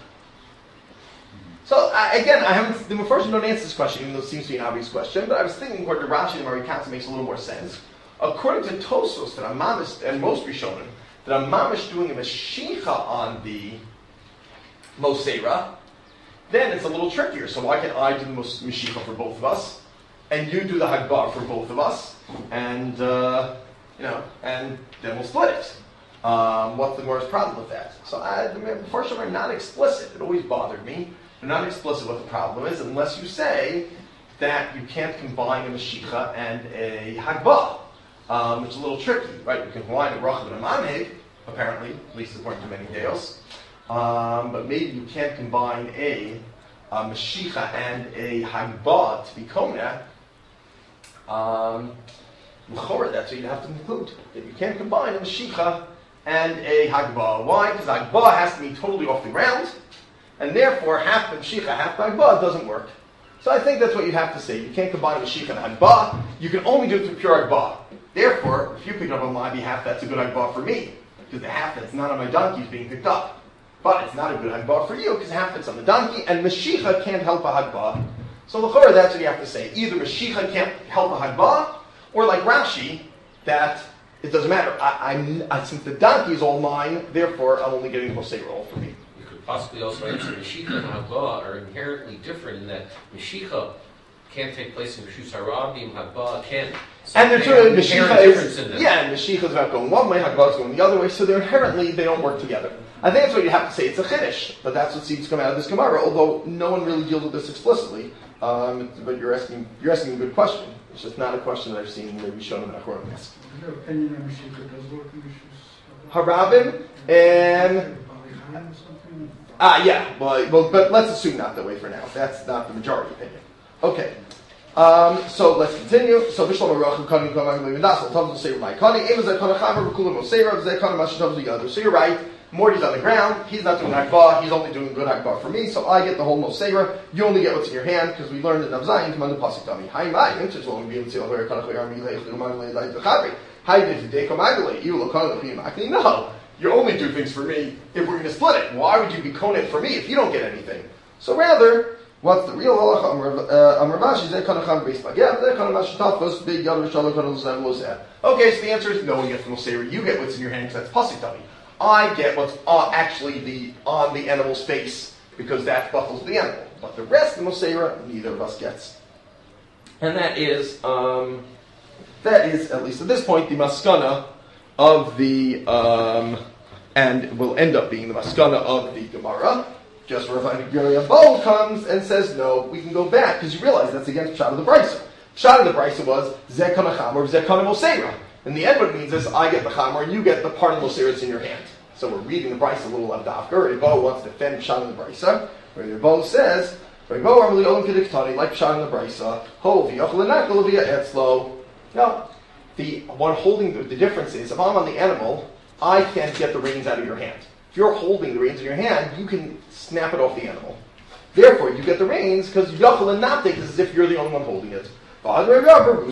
So, I, again, I haven't, the Mepharshim don't answer this question, even though it seems to be an obvious question, but I was thinking, according to Rashi and Marikatz, it makes a little more sense. According to Tosos, that I'm mamish, and most Rishonim, that I'm mamish doing a Mashicha on the Moseira, then it's a little trickier. So why can't I do the Mashicha for both of us, and you do the Hagbah for both of us, and, uh, you know, and then we'll split it. Um, what's the Gemara's problem with that? So I, the Mepharshim are not explicit. It always bothered me. They're not explicit what the problem is, unless you say that you can't combine a Mashicha and a Hagbah, um, which is a little tricky, right? You can combine a Rachav and a Manheg, apparently, at least according to many Deos. Um, but maybe you can't combine a, a Mashicha and a Hagbah to be Koneh. Um, that's what you'd have to conclude. That you can't combine a Mashicha and a Hagbah. Why? Because Hagbah has to be totally off the ground, and therefore half the Mashicha, half the Hagbah doesn't work. So I think that's what you'd have to say. You can't combine a Mashicha and a Hagbah. You can only do it through pure Hagbah. Therefore, if you pick it up on my behalf, that's a good Hagbah for me, because the half that's not on my donkey is being picked up. But it's not a good Hagbah for you, because half that's on the donkey, and Mashicha can't help a Hagbah. So l'chorah, that's what you have to say. Either Mashicha can't help a Hagbah, or like Rashi, that it doesn't matter. I, I'm, I, since the donkey is all mine, therefore I'm only getting the Moseir all for me. You could possibly also answer Mashicha and Hagbah are inherently different in that Mashicha can't take place in Rishus Harabim, Hagbah can't. So And they're they true, have Mashicha inherent difference is, in them. yeah, and Mashicha is about going one way, Hagbah is going the other way, so they're inherently, they don't work together. I think that's what you have to say, it's a Chiddush, but that's what seems to come out of this Gemara, although no one really deals with this explicitly. Um, but you're asking, you're asking a good question. It's just not a question that I've seen maybe shown in Achronim ask. In your opinion, a Mashiach does work in issues? Harabim and Polygon or something? ah yeah, well, well, but let's assume not that way for now. That's not the majority opinion. Okay. Um, so let's continue. So Bishlam Arachim Kani Kani Kani Nasal Tavs say my Kani Eva Zay Kani Chamer Rekulam Osera Zay Kani Mash Tavs the other. So you're right. Morty's on the ground. He's not doing Hagbah. He's only doing good Hagbah for me. So I get the whole Mosera. You only get what's in your hand because we learned in Avzayin come on the pasuk Dami. Hi my interest won't be able to over Kani Kani Kani Kani Kani Kani. Hi did you come Agale? You will Kani Kani No. You only do things for me if we're going to split it. Why would you be konet for me if you don't get anything? So rather, what's the real halacha? Amar Rashi zeh kana cham beis magam zeh kana mashtafos big yad v'shalom kana l'zeh l'zeh. Okay, so the answer is no one gets the Moseira. You get what's in your hand because that's pasuk dummy. I get what's uh, actually the on the animal's face because that buckles the animal. But the rest of the Moseira, neither of us gets. And that is, um, that is at least at this point the maskana of the, um, and will end up being the maskana of the Gemara. Just Rav Bo comes and says, no, we can go back, because you realize that's against Pshat of the Brisa. Pshat of the Brisa was, Zeh kana chamor, Zeh kana Moseira. In the end, what it means is, I get the chamor, you get the part of the Moseira that's in your hand. So we're reading the Brisa a little avdafker. Rav Bo wants to defend Pshat of the Brisa. Rav Bo says, Rav Bo armali olam kediktani, like Pshat of the Brisa, ho v'yachal enakal v'ya etzlo. No. The one holding the, the difference is, if I'm on the animal, I can't get the reins out of your hand. If you're holding the reins in your hand, you can snap it off the animal. Therefore, you get the reins because yachal and not take is as if you're the only one holding it. But Rabbi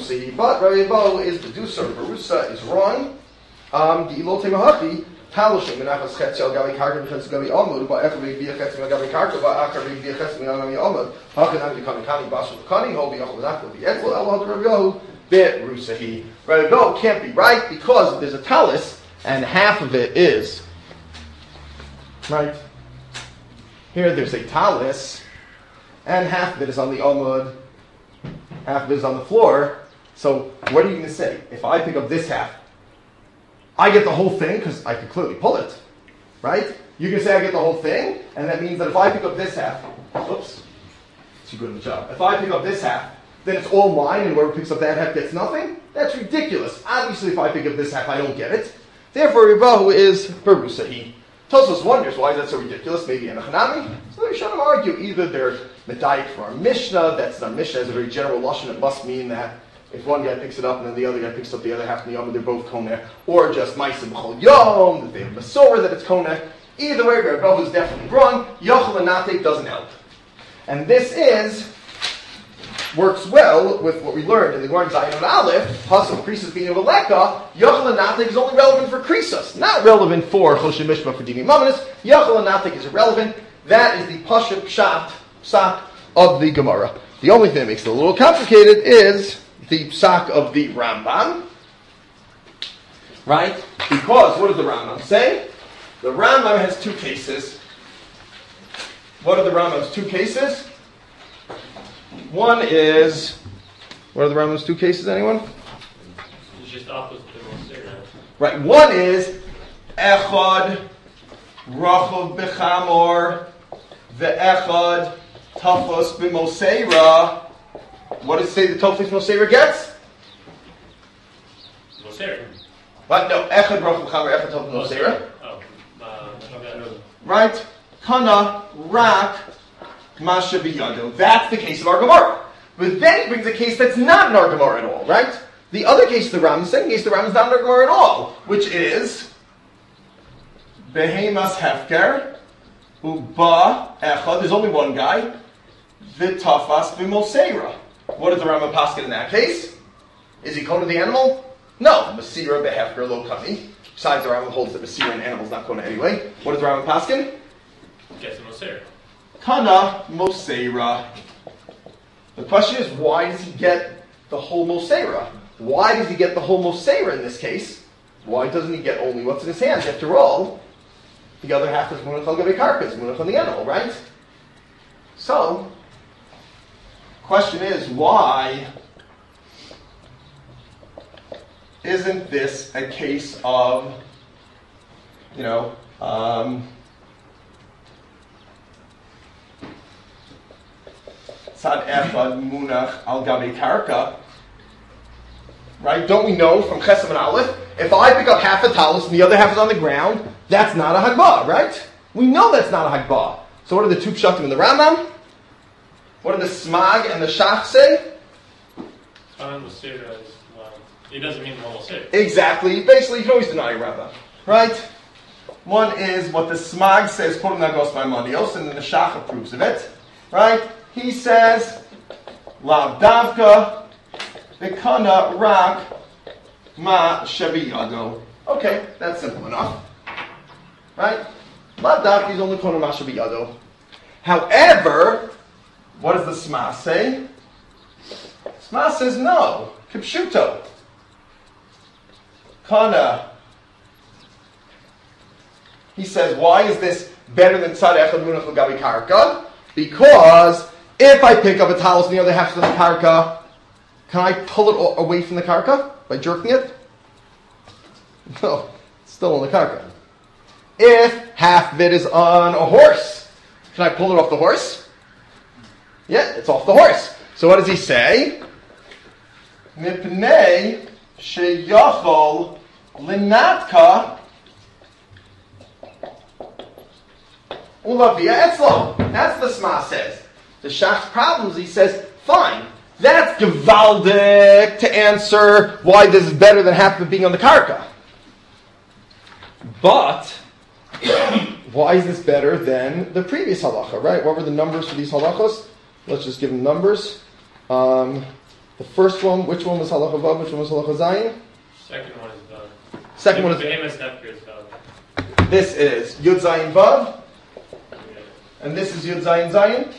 Bo is the producer. Barusa is wrong. Um, the ilote mahachi taloshim menachas chetzel gavi karka b'chetzel gavi amud ba'echav v'yachetzel gavi karka ba'achar v'yachetzel gavi amud hachanan v'kani kani b'ashul v'kani hol v'yachal v'nachal v'yetzel el had Rabbi Yehu. Rabbi Bo can't be right because there's a talus and half of it is, right? Here there's a talis, and half of it is on the Amud, half of it is on the floor. So what are you going to say? If I pick up this half, I get the whole thing because I could clearly pull it, right? You can say I get the whole thing, and that means that if I pick up this half, oops, too good of a job. If I pick up this half, then it's all mine, and whoever picks up that half gets nothing? That's ridiculous. Obviously, if I pick up this half, I don't get it. Therefore, Ribahu is Barusahi. Tosfos wonders, why is that so ridiculous? Maybe in a Hanami? So they should argue. Either they're medayik for our Mishnah, that's our Mishnah has a very general lashon, it must mean that if one guy picks it up and then the other guy picks up the other half in the Yom, they're both koneh, or just Ma'asim B'chol Yom, that they have Masorah, that it's koneh. Either way, Ribahu is definitely wrong. Yochel and Natek doesn't help. And this is works well with what we learned in the Gemara Zayin and Aleph. Pasuk Krisus being a Leka. Yochel and Natek is only relevant for Krisus, not relevant for Choshen Mishma for Dini Mamanis. Yochel and Natek is irrelevant. That is the Pashut Pshat Psak of the Gemara. The only thing that makes it a little complicated is the Psak of the Rambam, right? Because what does the Rambam say? The Rambam has two cases. What are the Rambam's two cases? One is, what are the Rambam's two cases, anyone? It's just opposite the Mosera. Right, one is Echad Rachov B'chamor Ve'echad Tafos B'Mosera. What does it say the Tafos B'Mosera gets? Mosera. What? No, Echad Rachov B'chamor, Echad Tafos B'Mosera. Oh, uh, okay. Right? Kana Rak Masha B'Yado. That's the case of our Gemara. But then he brings a case that's not in our Gemara at all, right? The other case of the Ram, the second case of the Ram is not in our Gemara at all, which is Behemas Hefker Uba Echad. There's only one guy. V'Tafas B'Mosera. What does the Rambam paskin in that case? Is he kona the animal? No. Masira Behefker Lo Kami. Besides, the Rambam holds that Masira and animals not kona anyway. What does the Rambam paskin? Guess the Mosera. Kana Mosera. The question is, why does he get the whole Mosera? Why does he get the whole Mosera in this case? Why doesn't he get only what's in his hands? After all, the other half is Munach al Gabe Karkas, Munach on the animal, right? So, question is, why isn't this a case of, you know, um, Tzad Echad Munach al Gabe Karka, right? Don't we know from Chesed and Aleph, if I pick up half a talus and the other half is on the ground, that's not a Hagbah, right? We know that's not a Hagbah. So what are the two Pshatim in the Rambam? What do the Smag and the Shach say? Kana Mosera is, well, it doesn't mean the whole Mosera. Exactly. Basically, you can always deny a Rambam, right? One is what the Smag says, Kodem Nagos Maimonios, and then the Shach approves of it, right? He says, Lav Davka, Bekana Rak, Ma Shebiyado. Okay, that's simple enough. Right? Lav Davka is only Kona Ma Shebiyado. However, what does the Sma say? Sma says no. Kipshuto. Kana. He says, why is this better than Tzad Echad Munach L'Gabi Karka? Because if I pick up a talus and the other half is on the karka, can I pull it away from the karka by jerking it? No, it's still on the karka. If half of it is on a horse, can I pull it off the horse? Yeah, it's off the horse. So what does he say? Mipnei sheyachol linatka ulavia etzlo. That's the Sma says. The Shach's problems, he says, fine. That's gewaldic to answer why this is better than half of it being on the karka. But, why is this better than the previous halacha, right? What were the numbers for these halachos? Let's just give them numbers. Um, the first one, which one was halacha vav, which one was halacha zayin? Second one is vav. Second one is... Behemoth Hefker is vav. This is yud zayin vav, and this is yud zayin zayin.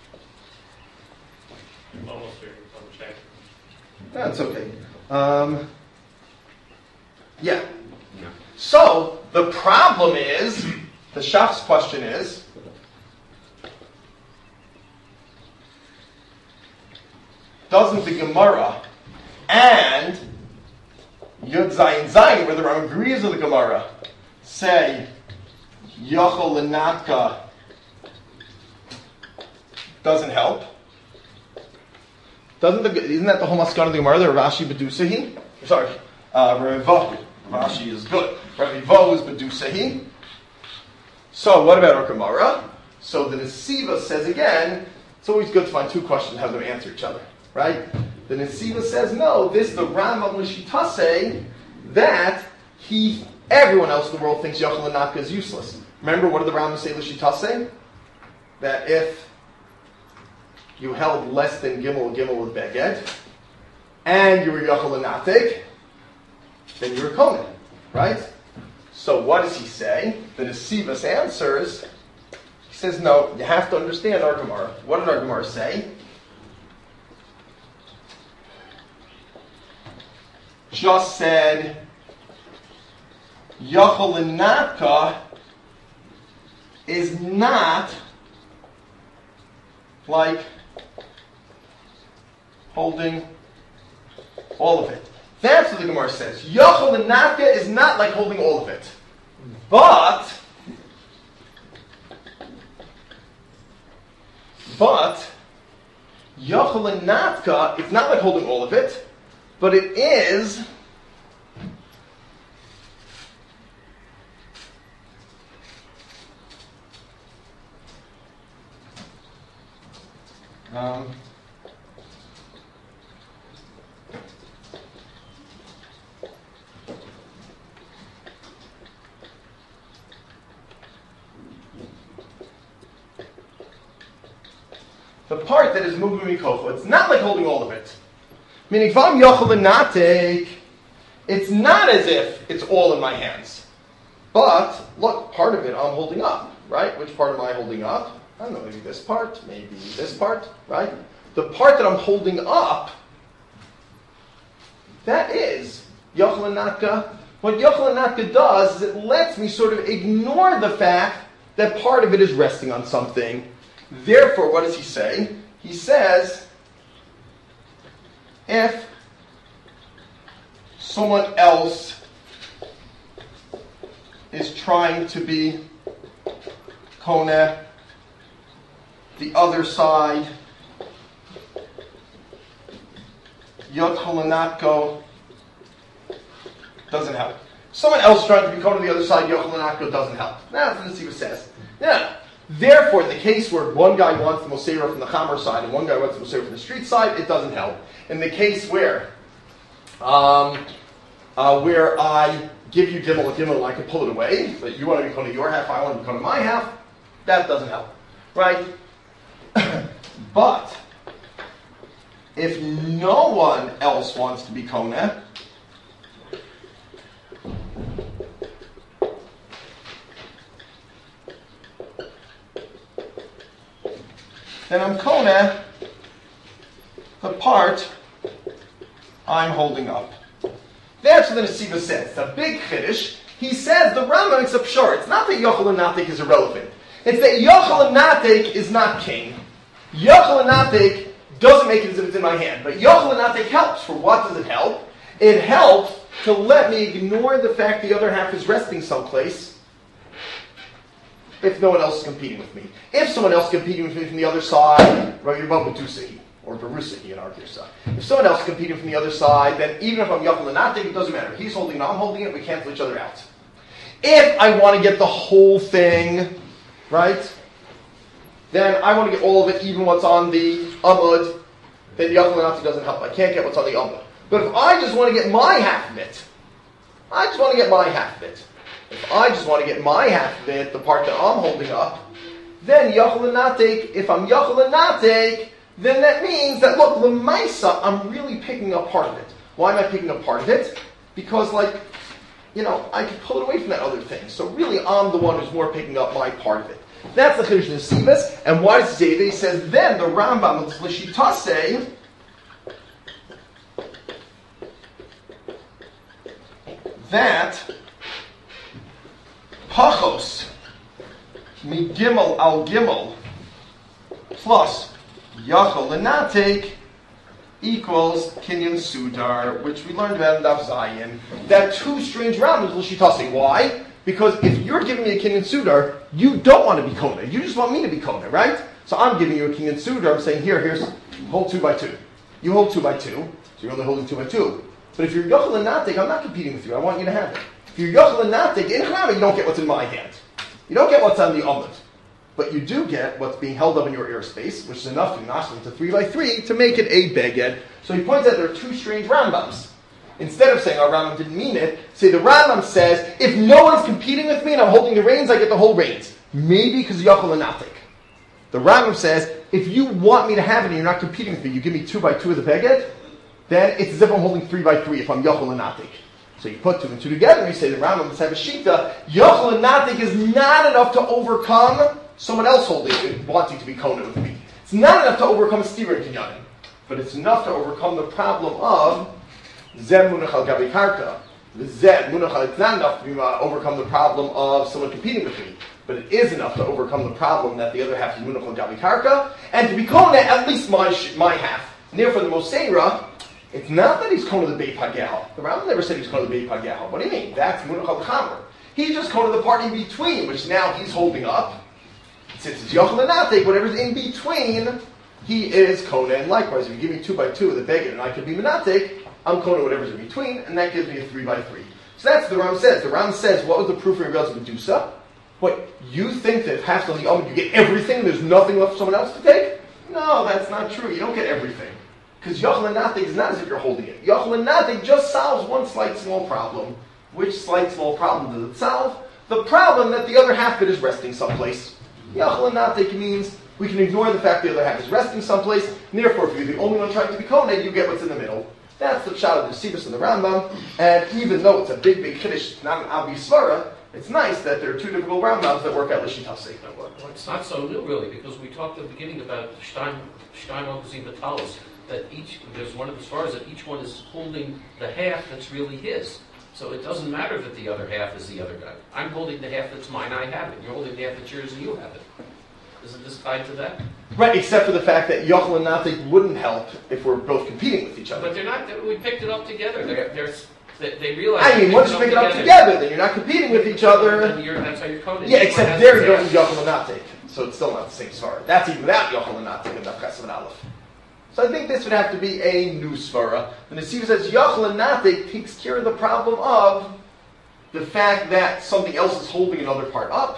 Almost here. I'm checking. That's okay. Um, yeah. So, the problem is, the Shach's question is, doesn't the Gemara and Yud Zayin Zayin, where the Ram agrees with the Gemara, say Yochel L'Natka doesn't help? Doesn't the, isn't that the whole maskana of the Gemara? The Rashi Bedusahi? Sorry, uh, Revahu. Rashi is good. Revahu is Bedusahi. So what about our Gemara? So the Nesiva says again, it's always good to find two questions and have them answer each other, right? The Nesiva says no, this the Rambam L'Shitase, that he, everyone else in the world thinks Yochel L'Natka is useless. Remember, what did the Rambam say L'Shitase? That if you held less than Gimel, Gimel with Beged, and you were Yochel L'Natik, then you're a Kohen, right? So what does he say? The Nesivas answers, he says, no, you have to understand our Gemara. What did our Gemara say? Just said, Yochel L'Natka is not like holding all of it. That's what the Gemara says. Yochel L'Natka is not like holding all of it. But, but, Yochel L'Natka, it's not like holding all of it, but it is um, the part that is moving mikofo, it's not like holding all of it. Meaning, if I'm Yochel L'Natik, it's not as if it's all in my hands. But, look, part of it I'm holding up, right? Which part am I holding up? I don't know, maybe this part, maybe this part, right? The part that I'm holding up, that is Yochel L'Natka. What Yochel L'Natka does is it lets me sort of ignore the fact that part of it is resting on something. Therefore, what does he say? He says, if someone else is trying to be Koneh, the other side, Yochel L'Natka doesn't help. Someone else trying to be Koneh, the other side, Yochel L'Natka doesn't help. Now, let's see what it says. Yeah. Therefore, in the case where one guy wants the Moseirah from the Chamer side and one guy wants the Moseirah from the street side, it doesn't help. In the case where um, uh, where I give you Gimel and Gimel and I can pull it away, but you want to be Koneh your half, I want to be Koneh my half, that doesn't help. Right? But if no one else wants to be Koneh, then I'm Koneh the part I'm holding up. That's what the Nesiva says. The big Chiddush, he says the Rambam makes a pshar. It's not that Yochel L'Natik is irrelevant. It's that Yochel L'Natik is not king. Yochel L'Natik doesn't make it as if it's in my hand. But Yochel L'Natik helps. For what does it help? It helps to let me ignore the fact the other half is resting someplace if no one else is competing with me. If someone else is competing with me from the other side, right, you're about Badusahi, or Barusahi in our side. If someone else is competing from the other side, then even if I'm Yochel L'Natik, it doesn't matter. He's holding it, I'm holding it, we cancel each other out. If I want to get the whole thing, right, then I want to get all of it, even what's on the Amud, then Yochel L'Natik doesn't help. I can't get what's on the Amud. But if I just want to get my half of it, I just want to get my half of it. If I just want to get my half of it, the part that I'm holding up, then Yochel L'Natik, if I'm Yochel L'Natik, then that means that, look, L'maisa, I'm really picking up part of it. Why am I picking up part of it? Because, like, you know, I could pull it away from that other thing. So really, I'm the one who's more picking up my part of it. That's the Chiddush Nesivas. And why does he say that? He says, then the Rambam, the L'Shitase, that Pachos mi gimel al gimel plus yachol lenatek equals kinyan sudar, which we learned about in Daf Zayin. That two strange Rambams l'shitasi. Why? Because if you're giving me a kinyan sudar, you don't want to be kona. You just want me to be kona, right? So I'm giving you a kinyan sudar. I'm saying here, here's hold two by two. You hold two by two, so you're only holding two by two. But if you're yachol lenatek, I'm not competing with you. I want you to have it. If you're yachol lenatek in Chama, you don't get what's in my hand. You don't get what's on the omelet. But you do get what's being held up in your airspace, which is enough to knock them to three by three to make it a beged. So he points out there are two strange Rambams. Instead of saying our Rambam didn't mean it, say the Rambam says, if no one's competing with me and I'm holding the reins, I get the whole reins. Maybe because yachol lenatek. The Rambam says, if you want me to have it and you're not competing with me, you give me two by two of the beged, then it's as if I'm holding three by three if I'm yachol lenatek. So you put two and two together and you say the Rambam must have a shita. Yachol lenatek is not enough to overcome someone else holding it, wanting to be kona with me. It's not enough to overcome a stira and kinyanim, but it's enough to overcome the problem of zem munach al gabi karka. The zem munach al, it's not enough to uh, overcome the problem of someone competing with me, but it is enough to overcome the problem that the other half is munach al gabi karka, and to be kona at least my sh- my half. And therefore, the Moseira, it's not that he's kona the beit hagehal. The Rambam never said he's kona the beit hagehal. What do you mean? That's munach al chamer. He's just kona the part in between, which now he's holding up. Since it's yachol lenatek, whatever's in between, he is kona. And likewise, if you give me two by two of the beged and I could be menatek, I'm kona whatever's in between, and that gives me a three by three. So that's what the Ram says. The Ram says, what was the proof for your of Medusa? What, you think that if half's on the Omen, you get everything and there's nothing left for someone else to take? No, that's not true. You don't get everything. Because yachol lenatek is not as if you're holding it. Yachol lenatek just solves one slight small problem. Which slight small problem does it solve? The problem that the other half of it is resting someplace. Yachol lenatek means we can ignore the fact the other half is resting someplace, and therefore if you're the only one trying to be kona, you get what's in the middle. That's the pshat of the Sivus and the Rambam, and even though it's a big, big Kiddush, not an obvious svara, it's nice that there are two difficult Rambams that work out l'shitasi. Well, it's not so new, really, because we talked at the beginning about Stein, Stein Okazim Batalos, that each, there's one of the svaras that each one is holding the half that's really his. So it doesn't matter that the other half is the other guy. I'm holding the half that's mine, I have it. You're holding the half that's yours, and you have it. Isn't this tied to that? Right, except for the fact that yachol lenatek wouldn't help if we're both competing with each other. But they're not, we picked it up together. They're, they're, they, they realize... I mean, once you pick it up together, then you're not competing with each other. And you're, that's how you're coding. Yeah, except there you don't need yachol lenatek. So it's still not the same svara. That's even without yachol lenatek and Daf and Aleph. So I think this would have to be a new svara. And the Siva says yachol lenatek takes care of the problem of the fact that something else is holding another part up,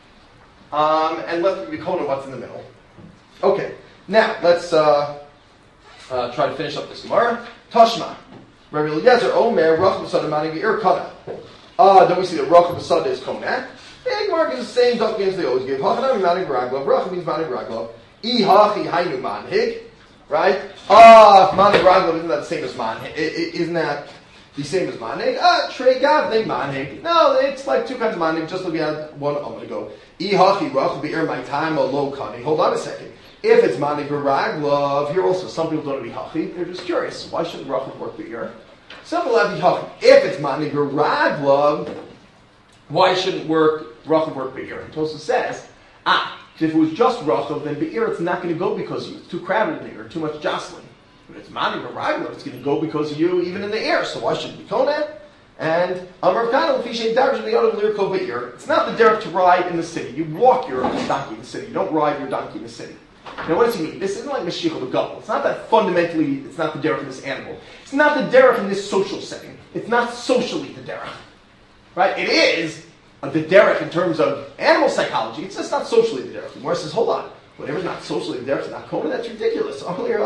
um, and let me be kona what's in the middle. Okay, now let's uh, uh, try to finish up this Gemara. Tashma, Rabbi Eliezer Omer Rachel B'Sada Mani V'Ir Kana. Ah, don't we see that Rachel B'Sada is kona? The Gemara gives the same duck names they always give. Hachanami Mani V'Raglov. Rachel means Mani V'Raglov. I Hachi Hainu Manhig. Right? Ah, Mani V'Raglov isn't that the same as Manhig? Isn't that the same as Manhig? Ah, Trey Gavne Manhig. No, it's like two kinds of Manhig. Just looking at one, I'm going to go. I Hachi Rachel B'Ir My Time a Lo Kani. Hold on a second. If it's Mani V'Raglov, here also some people don't have Hachi. They're just curious. Why shouldn't Rachel work B'Ir? Some people have Hachi. If it's Mani V'Raglov, why shouldn't work Rachel work B'Ir? And Tosfos says, ah, if it was just Rachel, then Be'er it's not going to go because of you. It's too crowded in there, too much jostling. But it's Mani V'Raglov, it's going to go because of you, even in the air. So why should it be Koneh? And Amar Kana L'Fishay Darj L'Yod L'Irko Be'er. It's not the derech to ride in the city. You walk your donkey in the city. You don't ride your donkey in the city. Now what does he mean? This isn't like Mashiach of the Gabel. It's not that fundamentally, it's not the derech in this animal. It's not the derech in this social setting. It's not socially the derech. Right? It is the derech in terms of animal psychology. It's just not socially the derech. The Gemara says, hold on. Whatever's not socially the derech is not kona, that's ridiculous.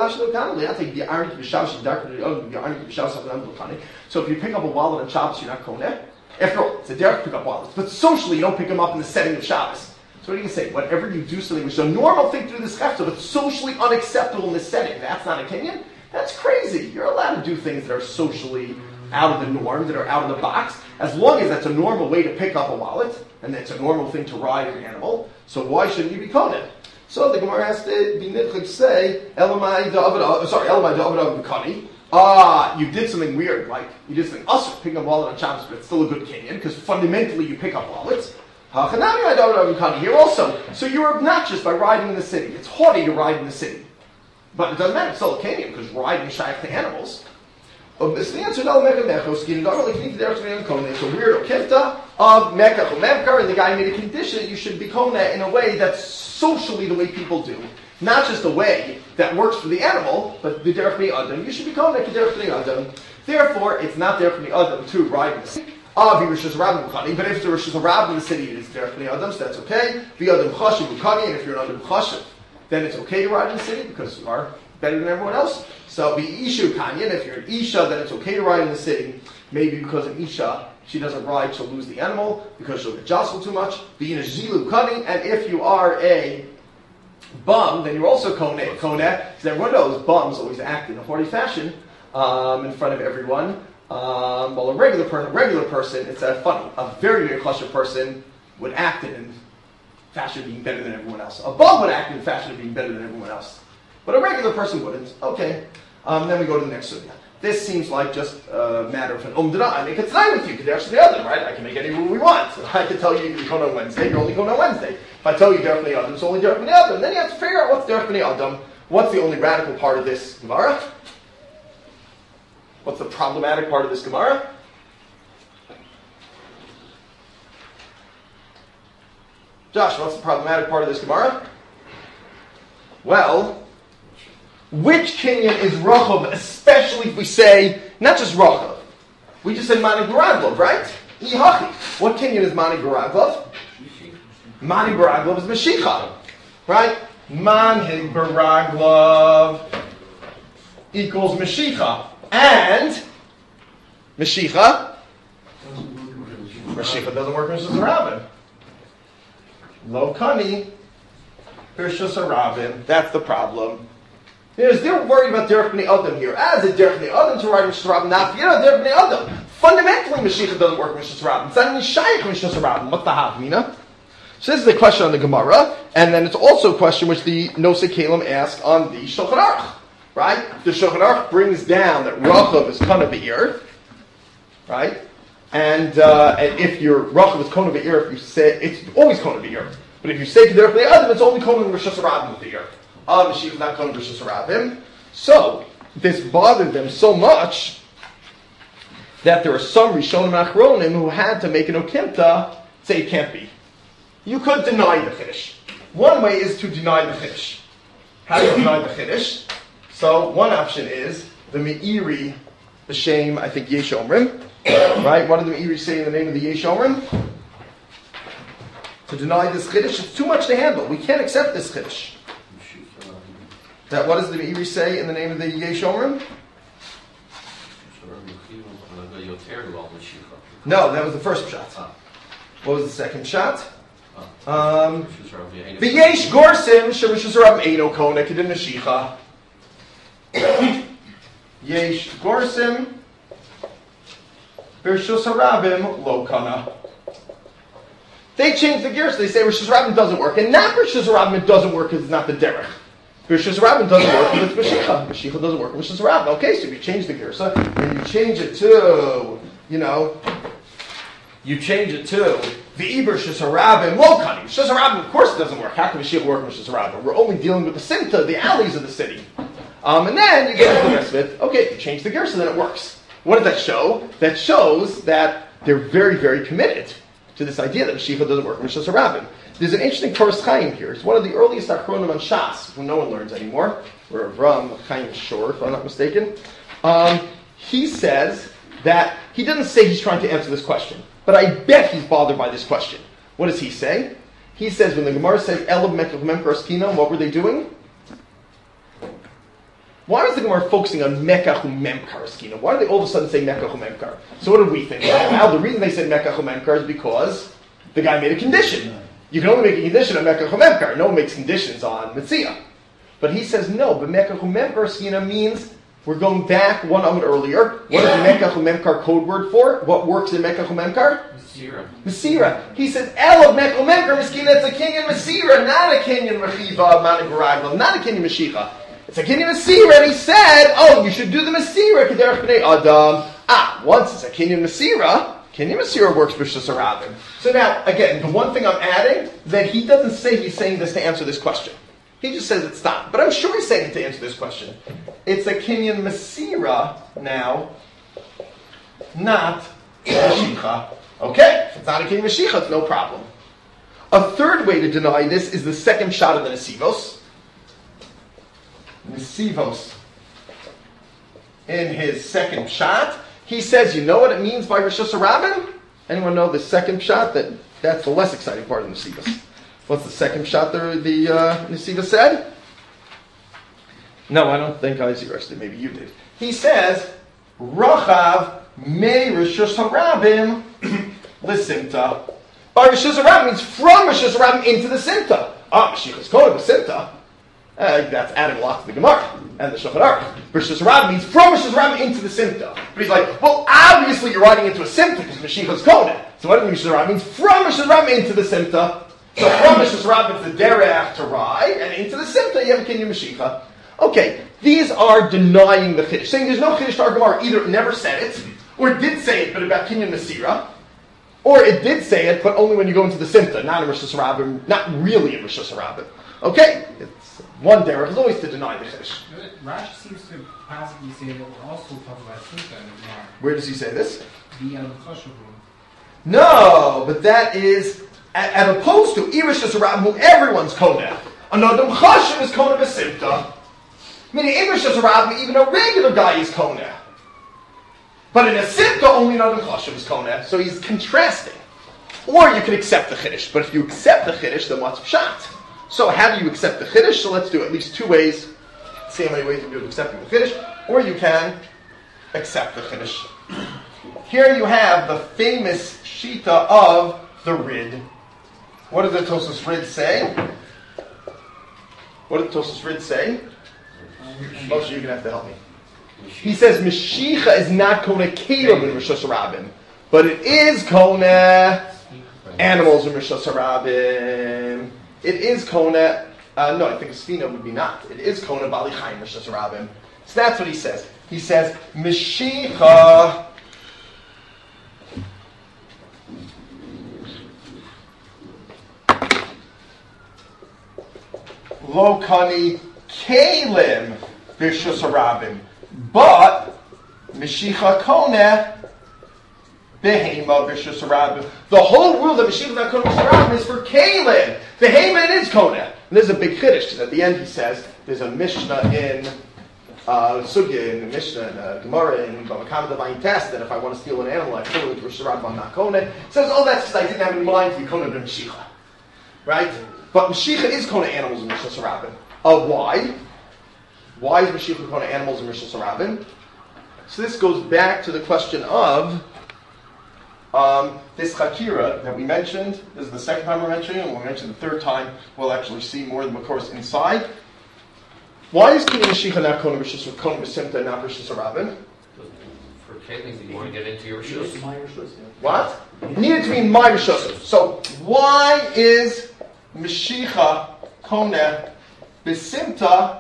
So if you pick up a wallet on Shabbos, you're not kona. After all, it's a derech to pick up wallets. But socially, you don't pick them up in the setting of Shabbos. So what do you say? Whatever you do something which is a normal thing to do in this chefta, but socially unacceptable in this setting, that's not a kinyan? That's crazy. You're allowed to do things that are socially out of the norm, that are out of the box, as long as that's a normal way to pick up a wallet, and it's a normal thing to ride an animal. So why shouldn't you be kona? So the Gemara has to be nitchik to say, Elamai da'avada, sorry, Elamai da'avada b'kani. Ah, you did something weird, like you did something usher, picking up a wallet on Shabbos, but it's still a good kinyan, because fundamentally you pick up wallets. Here also, so you're obnoxious by riding in the city. It's haughty to ride in the city. But it doesn't matter, it's still a canyon, because riding is shaykh to animals. It's the answer, no, Mekach Mechos, Gin, don't really need to It's a weird okifta of Mekach Memkar, and the guy made a condition that you should be kona in a way that's socially the way people do. Not just a way that works for the animal, but the derech b'nei adam. You should be kona derech b'nei adam. Therefore, it's not derech b'nei adam to ride in the city. Of Rishus Rabbim Bukani, but if there is a Rabbim in the city, it is derech b'nei adam, so that's okay. V'adam chashiv Bukani, and if you're an adam chashiv, then it's okay to ride in the city because you are better than everyone else. So be Ishu Kanyan, if you're an Isha, then it's okay to ride in the city. Maybe because an Isha, she doesn't ride, she'll lose the animal because she'll get jostled too much. Be in a Zilu Kani, and if you are a bum, then you're also Koneh. Koneh, because everyone knows bums always act in a haughty fashion um, in front of everyone. Um, well, a regular, per- regular person, it's a funny, a very, very cluster person would act in fashion of being better than everyone else. A bum would act in fashion of being better than everyone else. But a regular person wouldn't. Okay. Um, then we go to the next sugya. This seems like just a matter of an umdana. I make a tonight with you, because there's the other, right? I can make any rule we want. So I can tell you you can come on Wednesday, you're only going on Wednesday. If I tell you derech b'nei adam, it's only derech b'nei adam. Then you have to figure out what's derech b'nei adam. What's the only radical part of this Gemara? What's the problematic part of this Gemara? Josh, what's the problematic part of this Gemara? Well, which kinyan is Rachav, especially if we say, not just Rachav. We just said Mani Baraglov, right? Ihachi. What kinyan is Mani Baraglov? Mani Baraglov is Mashicha. Right? Mani Baraglov equals Mashicha. And Mashicha, Mashicha doesn't work in Rishus Harabim. Lo Kani, Rishus Harabim. That's the problem. Because they're worried about derech b'nei adam here. As a derech b'nei adam to ride Rishus Harabim, not you know derech b'nei adam. Fundamentally, Mashiach doesn't work with Rishus Harabim. It's not even shaykh with Rishus Harabim. What's the havmina? So this is a question on the Gemara, and then it's also a question which the Nosei Kalim asked on the Shulchan Aruch. Right? The Shulchan Aruch brings down that Rachav is kana be'ir, right? And, uh, and if your Rachav is kana be'ir, if you say it's always kana be'ir, but if you say derech b'nei adam, it's only kana Rishus Harabim be'ir. Ah, Mashiach is not kana Rishus Harabim. So this bothered them so much that there are some Rishonim Achronim who had to make an okimta say it can't be. You could deny the Chiddush. One way is to deny the Chiddush. How do you deny the Chiddush? So one option is the Meiri, the shame, I think Yesh Omrim, right? What did the Meiri say in the name of the Yesh Omrim? To deny this Chiddush, it's too much to handle. We can't accept this Chiddush. That what does the Meiri say in the name of the Yesh Omrim? No, that was the first shot. What was the second shot? Um, the Yesh Gorsim Shemishus Rabim Eino Kona Kedin Mashicha. Yesh Gorsim Rishus Harabim Lo Kana. They changed the gears. They say Rishus Harabim doesn't work, and not Rishus Harabim it doesn't work because it's not the derech. Rishus Harabim doesn't work because it's Mashicha. Mashicha doesn't work with Rishus Harabim. Okay, so if you change the gears, and you change it to, you know, you change it to the Iber Rishus Harabim Lo Kana. Rishus Harabim, of course, it doesn't work. How can Mashiach work with Rishus Harabim? We're only dealing with the Simta, the alleys of the city. Um, and then you get into the rest of it. Okay, if you change the gear, so then it works. What does that show? That shows that they're very, very committed to this idea that Mashiach doesn't work with Rishus Harabim. There's an interesting Toras Chaim here. It's one of the earliest Achronim on Shas, who no one learns anymore. We're Avram Chaim Shor, if I'm not mistaken. Um, he says that he doesn't say he's trying to answer this question, but I bet he's bothered by this question. What does he say? He says when the Gemara says Elav Mekach Memkar Skina, what were they doing? Why is the Gemara focusing on Mekach Memkar Skina? Why do they all of a sudden say Mekach Memkar? So what did we think? Well, the reason they said Mekach Memkar is because the guy made a condition. You can only make a condition on Mekach Memkar. No one makes conditions on Metzia. But he says no, but Mekach Memkar Skina means we're going back one hour earlier. What is Mekach Memkar code word for? What works in Mekach Memkar? Mesira. Mesira. He says, Elav Mekach Memkar Skina, it's a Kinyan Mesira, not a Kinyan Mechiva, Mani Baraglav, not a Kinyan Meshicha. It's a Kinyan Mesira, and he said, oh, you should do the Mesira, Kederech B'nei Adam. Ah, once it's a Kinyan Mesira, Kinyan Masira works Rishus Harabim. So now, again, the one thing I'm adding, that he doesn't say he's saying this to answer this question. He just says it's not. But I'm sure he's saying it to answer this question. It's a Kinyan Masira now, not Mashicha. Okay, if it's not a Kinyan Mashicha, it's no problem. A third way to deny this is the second shot of the Nesivos. Nesivos. In his second shot, he says, you know what it means by Rishus Harabim? Anyone know the second shot? That That's the less exciting part of the Nesivos. What's the second shot the, the uh, Nesivos said? No, I don't think I did. Maybe you did. He says, Rachav me Rishus Harabim l'simta. By Rishus Harabim means from Rishus Harabim into the Simta. Ah, Mashiachas Kohen Simta. Uh, that's adding a lot to the Gemara and the Shulchan Aruch. Rishus Harabim means from Rishus Harabim into the Simta. But he's like, well, obviously you're riding into a Simta because Mashiachas Kohen. So what does Rishus Harabim means? From Rishus Harabim into the Simta. So from Rishus Harabim it's the derech to ride, and into the Simta you have a Kinyan Mashiach. Okay, these are denying the Chiddush, saying there's no Chiddush to our Gemara. Either it never said it, or it did say it, but about Kinyan Masira, or it did say it, but only when you go into the Simta, not in Rishus Harabim, not really in Rishus Harabim. Okay, it's one derech is always to deny the Chiddush. Rashi seems to possibly say that we're also talking about Simta in the Gemara. Where does he say this? The um, Choshev room. No, but that is as opposed to Rishus Harabim, who everyone's Koneh. Another Chashiv is Koneh b'Simta. Meaning in Rishus Harabim, even a regular guy is Koneh. But in a Simta, only another Chashiv is Koneh. So he's contrasting. Or you can accept the Chiddush. But if you accept the Chiddush, then what's Pshat? So how do you accept the Chiddush? So let's do at least two ways. See how many ways you do accepting the Chiddush. Or you can accept the Chiddush. Here you have the famous Shita of the Rid. What does the Tosfos Rid say? What did the Tosfos Rid say? Moshe, you're going to have to help me. He says Mashicha is not Koneh Kelim in Rishus Harabim, but it is Koneh animals in Rishus Harabim. It is Koneh, uh, no, I think Sfina would be not. It is Koneh Bali Chaim Rishus Harabim. So that's what he says. He says Mashicha Lo Kani Kelim Rishus Harabim, but Mashicha Koneh Behema Rishus Harabim. The whole rule that Mashiach not Koneh Rishus Harabim is for Kelim. Behema is Koneh. And there's a big Chiddush because at the end he says there's a Mishnah in uh, Sugya in the Mishnah in uh, Gemara in Bava Kama Divine Test that if I want to steal an animal I kill it with Rishus Harabim. I'm not Koneh. It says oh that's because I didn't have in mind to be Koneh to Mashicha, right? But Mashiach is Koneh animals in Rishus Harabim. Uh, why? Why is Mashiach Koneh animals in Rishus Harabim? So this goes back to the question of um, this Chakira that we mentioned. This is the second time we're mentioning it, and we'll mention the third time. We'll actually see more of the Makoros inside. Why is Kinyan Mashiach not Koneh Rishus Koneh B'Simta and not Rishus Harabim? For Kelim, you want to get into your Rishus. What? It needed to be my Rishus. So why is Mashiach Koneh B'Simta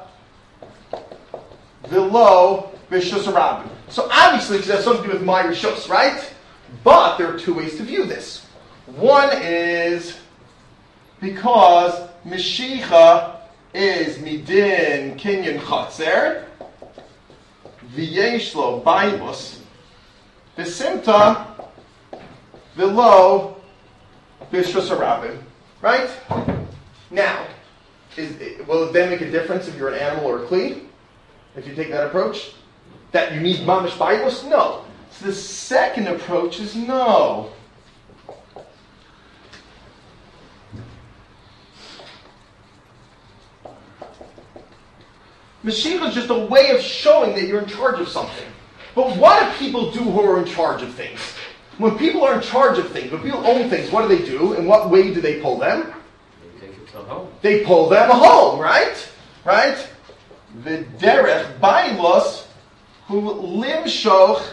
V'lo Rishus Harabim? So obviously it has something to do with my Rishus, right? But there are two ways to view this. One is because Mashiach is Midin Kinyan Chatzer V'yeshlo Baibus B'Simta V'lo Rishus Harabim. Right? Now, is, will it then make a difference if you're an animal or a kli? If you take that approach? That you need mamish baibus? No. So the second approach is no. Mashiach is just a way of showing that you're in charge of something. But what do people do who are in charge of things? When people are in charge of things, when people own things, what do they do? In what way do they pull them? They take it to home. They pull them home, right? Right? The derech bailos who limshoch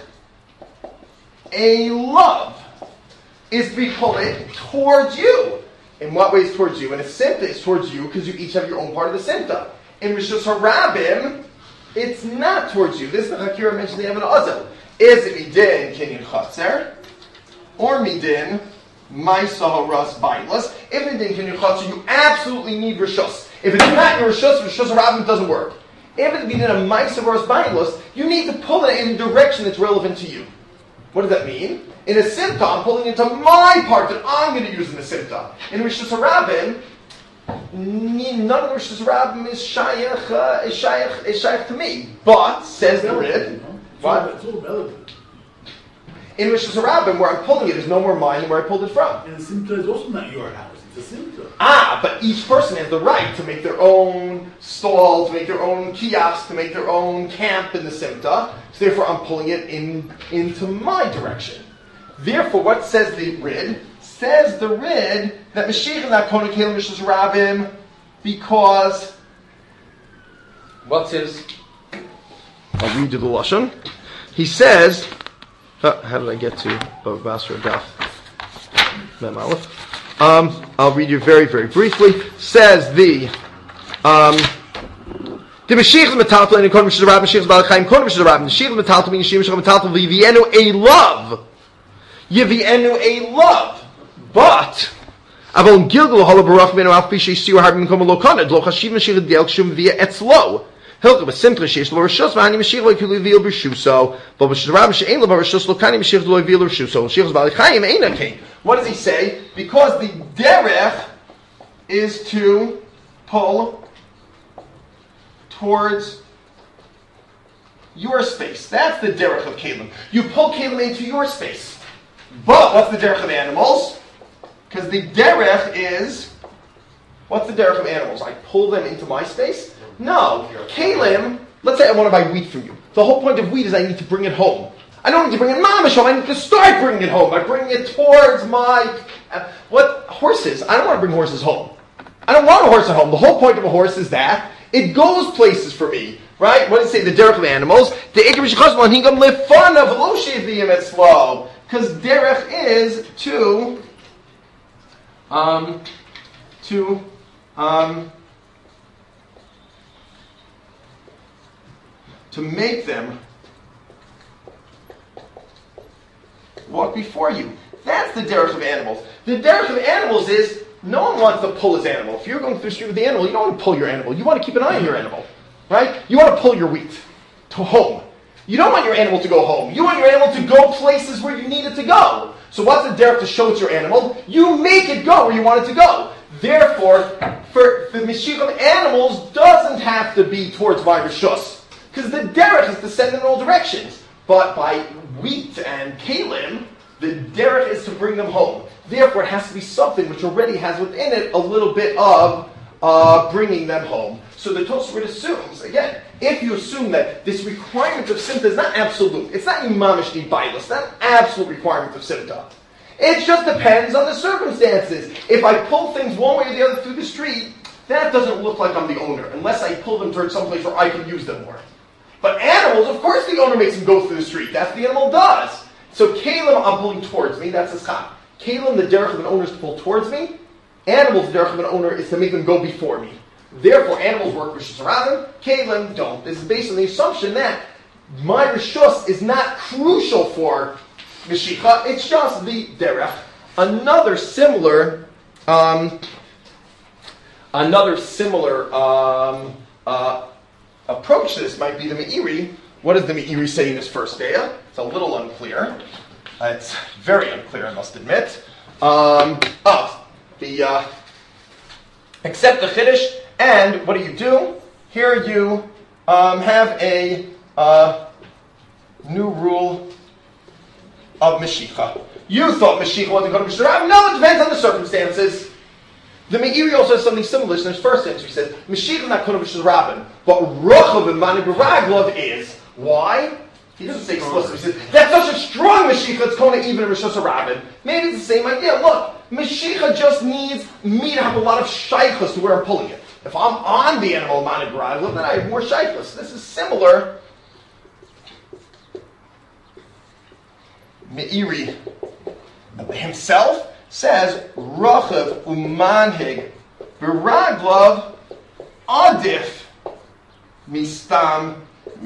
a love is to be pulled towards you. In what ways towards you? In a simta, it's towards you because you each have your own part of the simta. In Rishus Harabim, it's not towards you. This is the Hakira mentioned the Evan Azel. Is it midin kinyan chatzer? or midin, ma'isa ras bailas. If midin can yuchatzu, you absolutely need rishus. If it's not your rishus, rishus harabim doesn't work. If it's midin a ma'isa ras bailas, you need to pull it in a direction that's relevant to you. What does that mean? In a simta, I'm pulling into my part that I'm going to use in the simta. In rishus harabim, none of the rishus harabim is shayach, uh, is shayach, is shayach to me. But says the Rid, what? It's all relevant. In rishus harabim, where I'm pulling it is no more mine than where I pulled it from. And the simcha is also not your house. It's a simcha. Ah, but each person has the right to make their own stall, to make their own kiosk, to make their own camp in the simta. So therefore, I'm pulling it in into my direction. Therefore, what says the Rid? Says the Rid that Mashiach not kona kelim rishus harabim because what's his? I'll read you the lashon. He says, uh, how did I get to Bava Basra Daf Mem Aleph? Um, I'll read you very, very briefly. Says the um, the Mashiach metaltal and kona rishus harabim Mashiach balachayim kona rishus harabim Mashiach metaltal meaning Mashiach metaltal v'yivienu a love yivienu a love. But avon gilgal hala barach menu alf pishay siu harbim koma lo kanad lo chashiv mashiach diel kshum via etzlo hilka b'simtra sheish lo rishus v'hani mashiach lo kulu vil b'shuso but b'shirab she'ein lo b'rishus lo kani mashiach lo vil b'shuso mashiach b'alichayim eina kain. What does he say? Because the derech is to pull towards your space. That's the derech of kelim. You pull kelim into your space. But what's the derech of animals? Because the derech is, what's the derech of animals? I pull them into my space? No. Kalim, let's say I want to buy wheat from you. The whole point of wheat is I need to bring it home. I don't need to bring it mamash home. I need to start bringing it home. I bring it towards my, uh, what, horses? I don't want to bring horses home. I don't want a horse at home. The whole point of a horse is that it goes places for me. Right? What does it say? The derech of animals. The ikar b'shechazman hingam lefanav lo sheviyim etzlo. Because derech is to Um, to um, to make them walk before you. That's the derech of animals. The derech of animals is no one wants to pull his animal. If you're going through the street with the animal, you don't want to pull your animal. You want to keep an eye on your animal, right? You want to pull your wheat to home. You don't want your animal to go home. You want your animal to go places where you need it to go. So what's the derech to show it's your animal? You make it go where you want it to go. Therefore, for the Mashiach of animals doesn't have to be towards my rishus. Because the derech is to send in all directions. But by wheat and kalim, the derech is to bring them home. Therefore, it has to be something which already has within it a little bit of uh, bringing them home. So the Tosfot assumes, again, if you assume that this requirement of simta is not absolute, it's not imamish di bailas, it's not an absolute requirement of simta. It just depends on the circumstances. If I pull things one way or the other through the street, that doesn't look like I'm the owner, unless I pull them towards someplace where I can use them more. But animals, of course the owner makes them go through the street. That's what the animal does. So kalim, I'm pulling towards me, that's a schach. Kalim, the derech of an owner is to pull towards me. Animals, the derech of an owner is to make them go before me. Therefore, animals work rishus harabim, kalim don't. This is based on the assumption that my rishus is not crucial for Mashiach, it's just the derech. Another similar, um, another similar um, uh, approach to this might be the Meiri. What does the Meiri say in his first daya? It's a little unclear. Uh, it's very unclear, I must admit. Um, oh, the uh, accept the chiddush, and what do you do? Here you um, have a uh, new rule of Mashiach. You thought Mashiach wasn't going to be Mashiach. No, it depends on the circumstances. The Meiri also has something similar. In his first answer, he says, Mashiach is not going to be Rabin, but Rochav and Mani B'Raglov is. Why? He doesn't say explicitly. He says, that's such a strong Mashiach, it's going to even a Rosh Hashanah. Maybe it's the same idea. Look, Mashiach just needs me to have a lot of shaykhus to where I'm pulling it. If I'm on the animal Mani B'Raglov, then I have more shaykhus. This is similar. Meiri himself says, Rochav umanhig b'Raglov adif mistam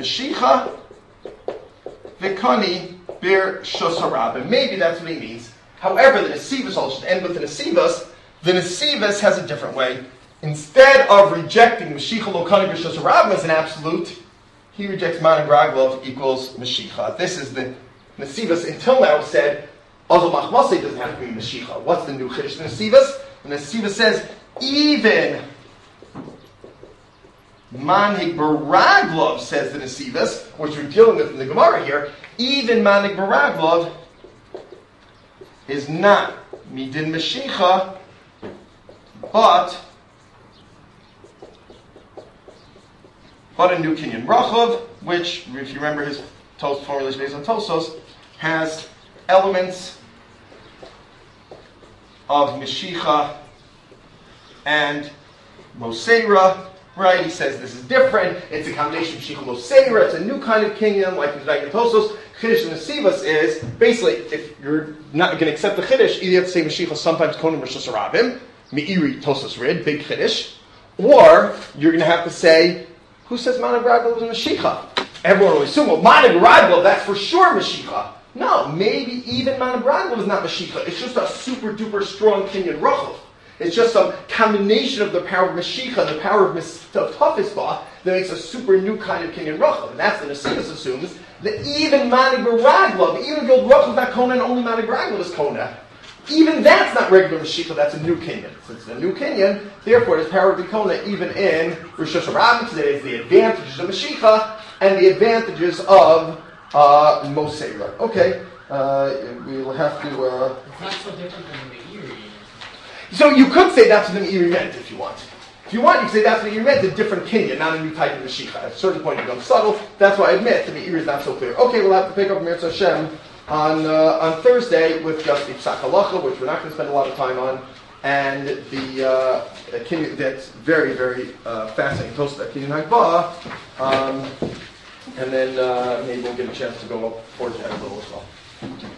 Mashiach v'kani bir shos harabim. Maybe that's what he means. However, the Nesivos, I'll just end with the Nesivos, the Nesivos has a different way. Instead of rejecting Mashiach lo kanig b'shos rabim as an absolute, he rejects Manig Raglov equals Mashiach. This is the Nesivos until now said, Azal Machmasei doesn't have to be Mashiach. What's the new Chiddush? The Nesivos? The Nesivos says, even Manig Baraglov, says the Nesivos, which we're dealing with in the Gemara here, even Manig Baraglov is not Midin Mashiach, but but a new Kinyan Rachav, which, if you remember his Tos formulation based on Tosos, has elements of Mashiach and Moseira, right? He says this is different. It's a combination of Mashiach and Moseira. It's a new kind of Kinyan, like the Dagan Tosos. Chiddush and Nesivos is, basically, if you're not going to accept the Chiddush, either you have to say Mashiach, sometimes Konim Rishos Rabim, Me'iri Tosos Rid, big Chiddush, or you're going to have to say, who says Manig Raglov is Mashiach? Everyone will assume, well, Manig Raglov, that's for sure Mashiach. No, maybe even Manig Raglov is not Mashiach. It's just a super duper strong Kinyan Rachav. It's just some combination of the power of Mashiach and the power of Tafisbah that makes a super new kind of Kinyan Rachav. And that's the Nesivos assumes that even Manig Raglov, even if Rachav is not Kona and only Manig Raglov is Kona, even that's not regular Mashiach, that's a new Kinyan. Since it's a new Kinyan, therefore it has power to be Kona even in Rosh Hashanah. Today is the advantages of Mashiach and the advantages of uh, Moseira. Okay, uh, we'll have to... Uh, It's not so different than the Meiri. so you could say that's what the Meiri meant if you want. If you want, you can say that's what you meant, a different Kinyan, not a new type of Mashiach. At a certain point you become subtle. That's why I admit the Meiri is not so clear. Okay, we'll have to pick up Mirza Hashem on uh, on Thursday with just the Psak Halacha, which we're not going to spend a lot of time on, and the uh, Kinyan, that's very, very uh, fascinating. Toast that Kinyan Hagbah, um, and then uh, maybe we'll get a chance to go up towards that a little as well.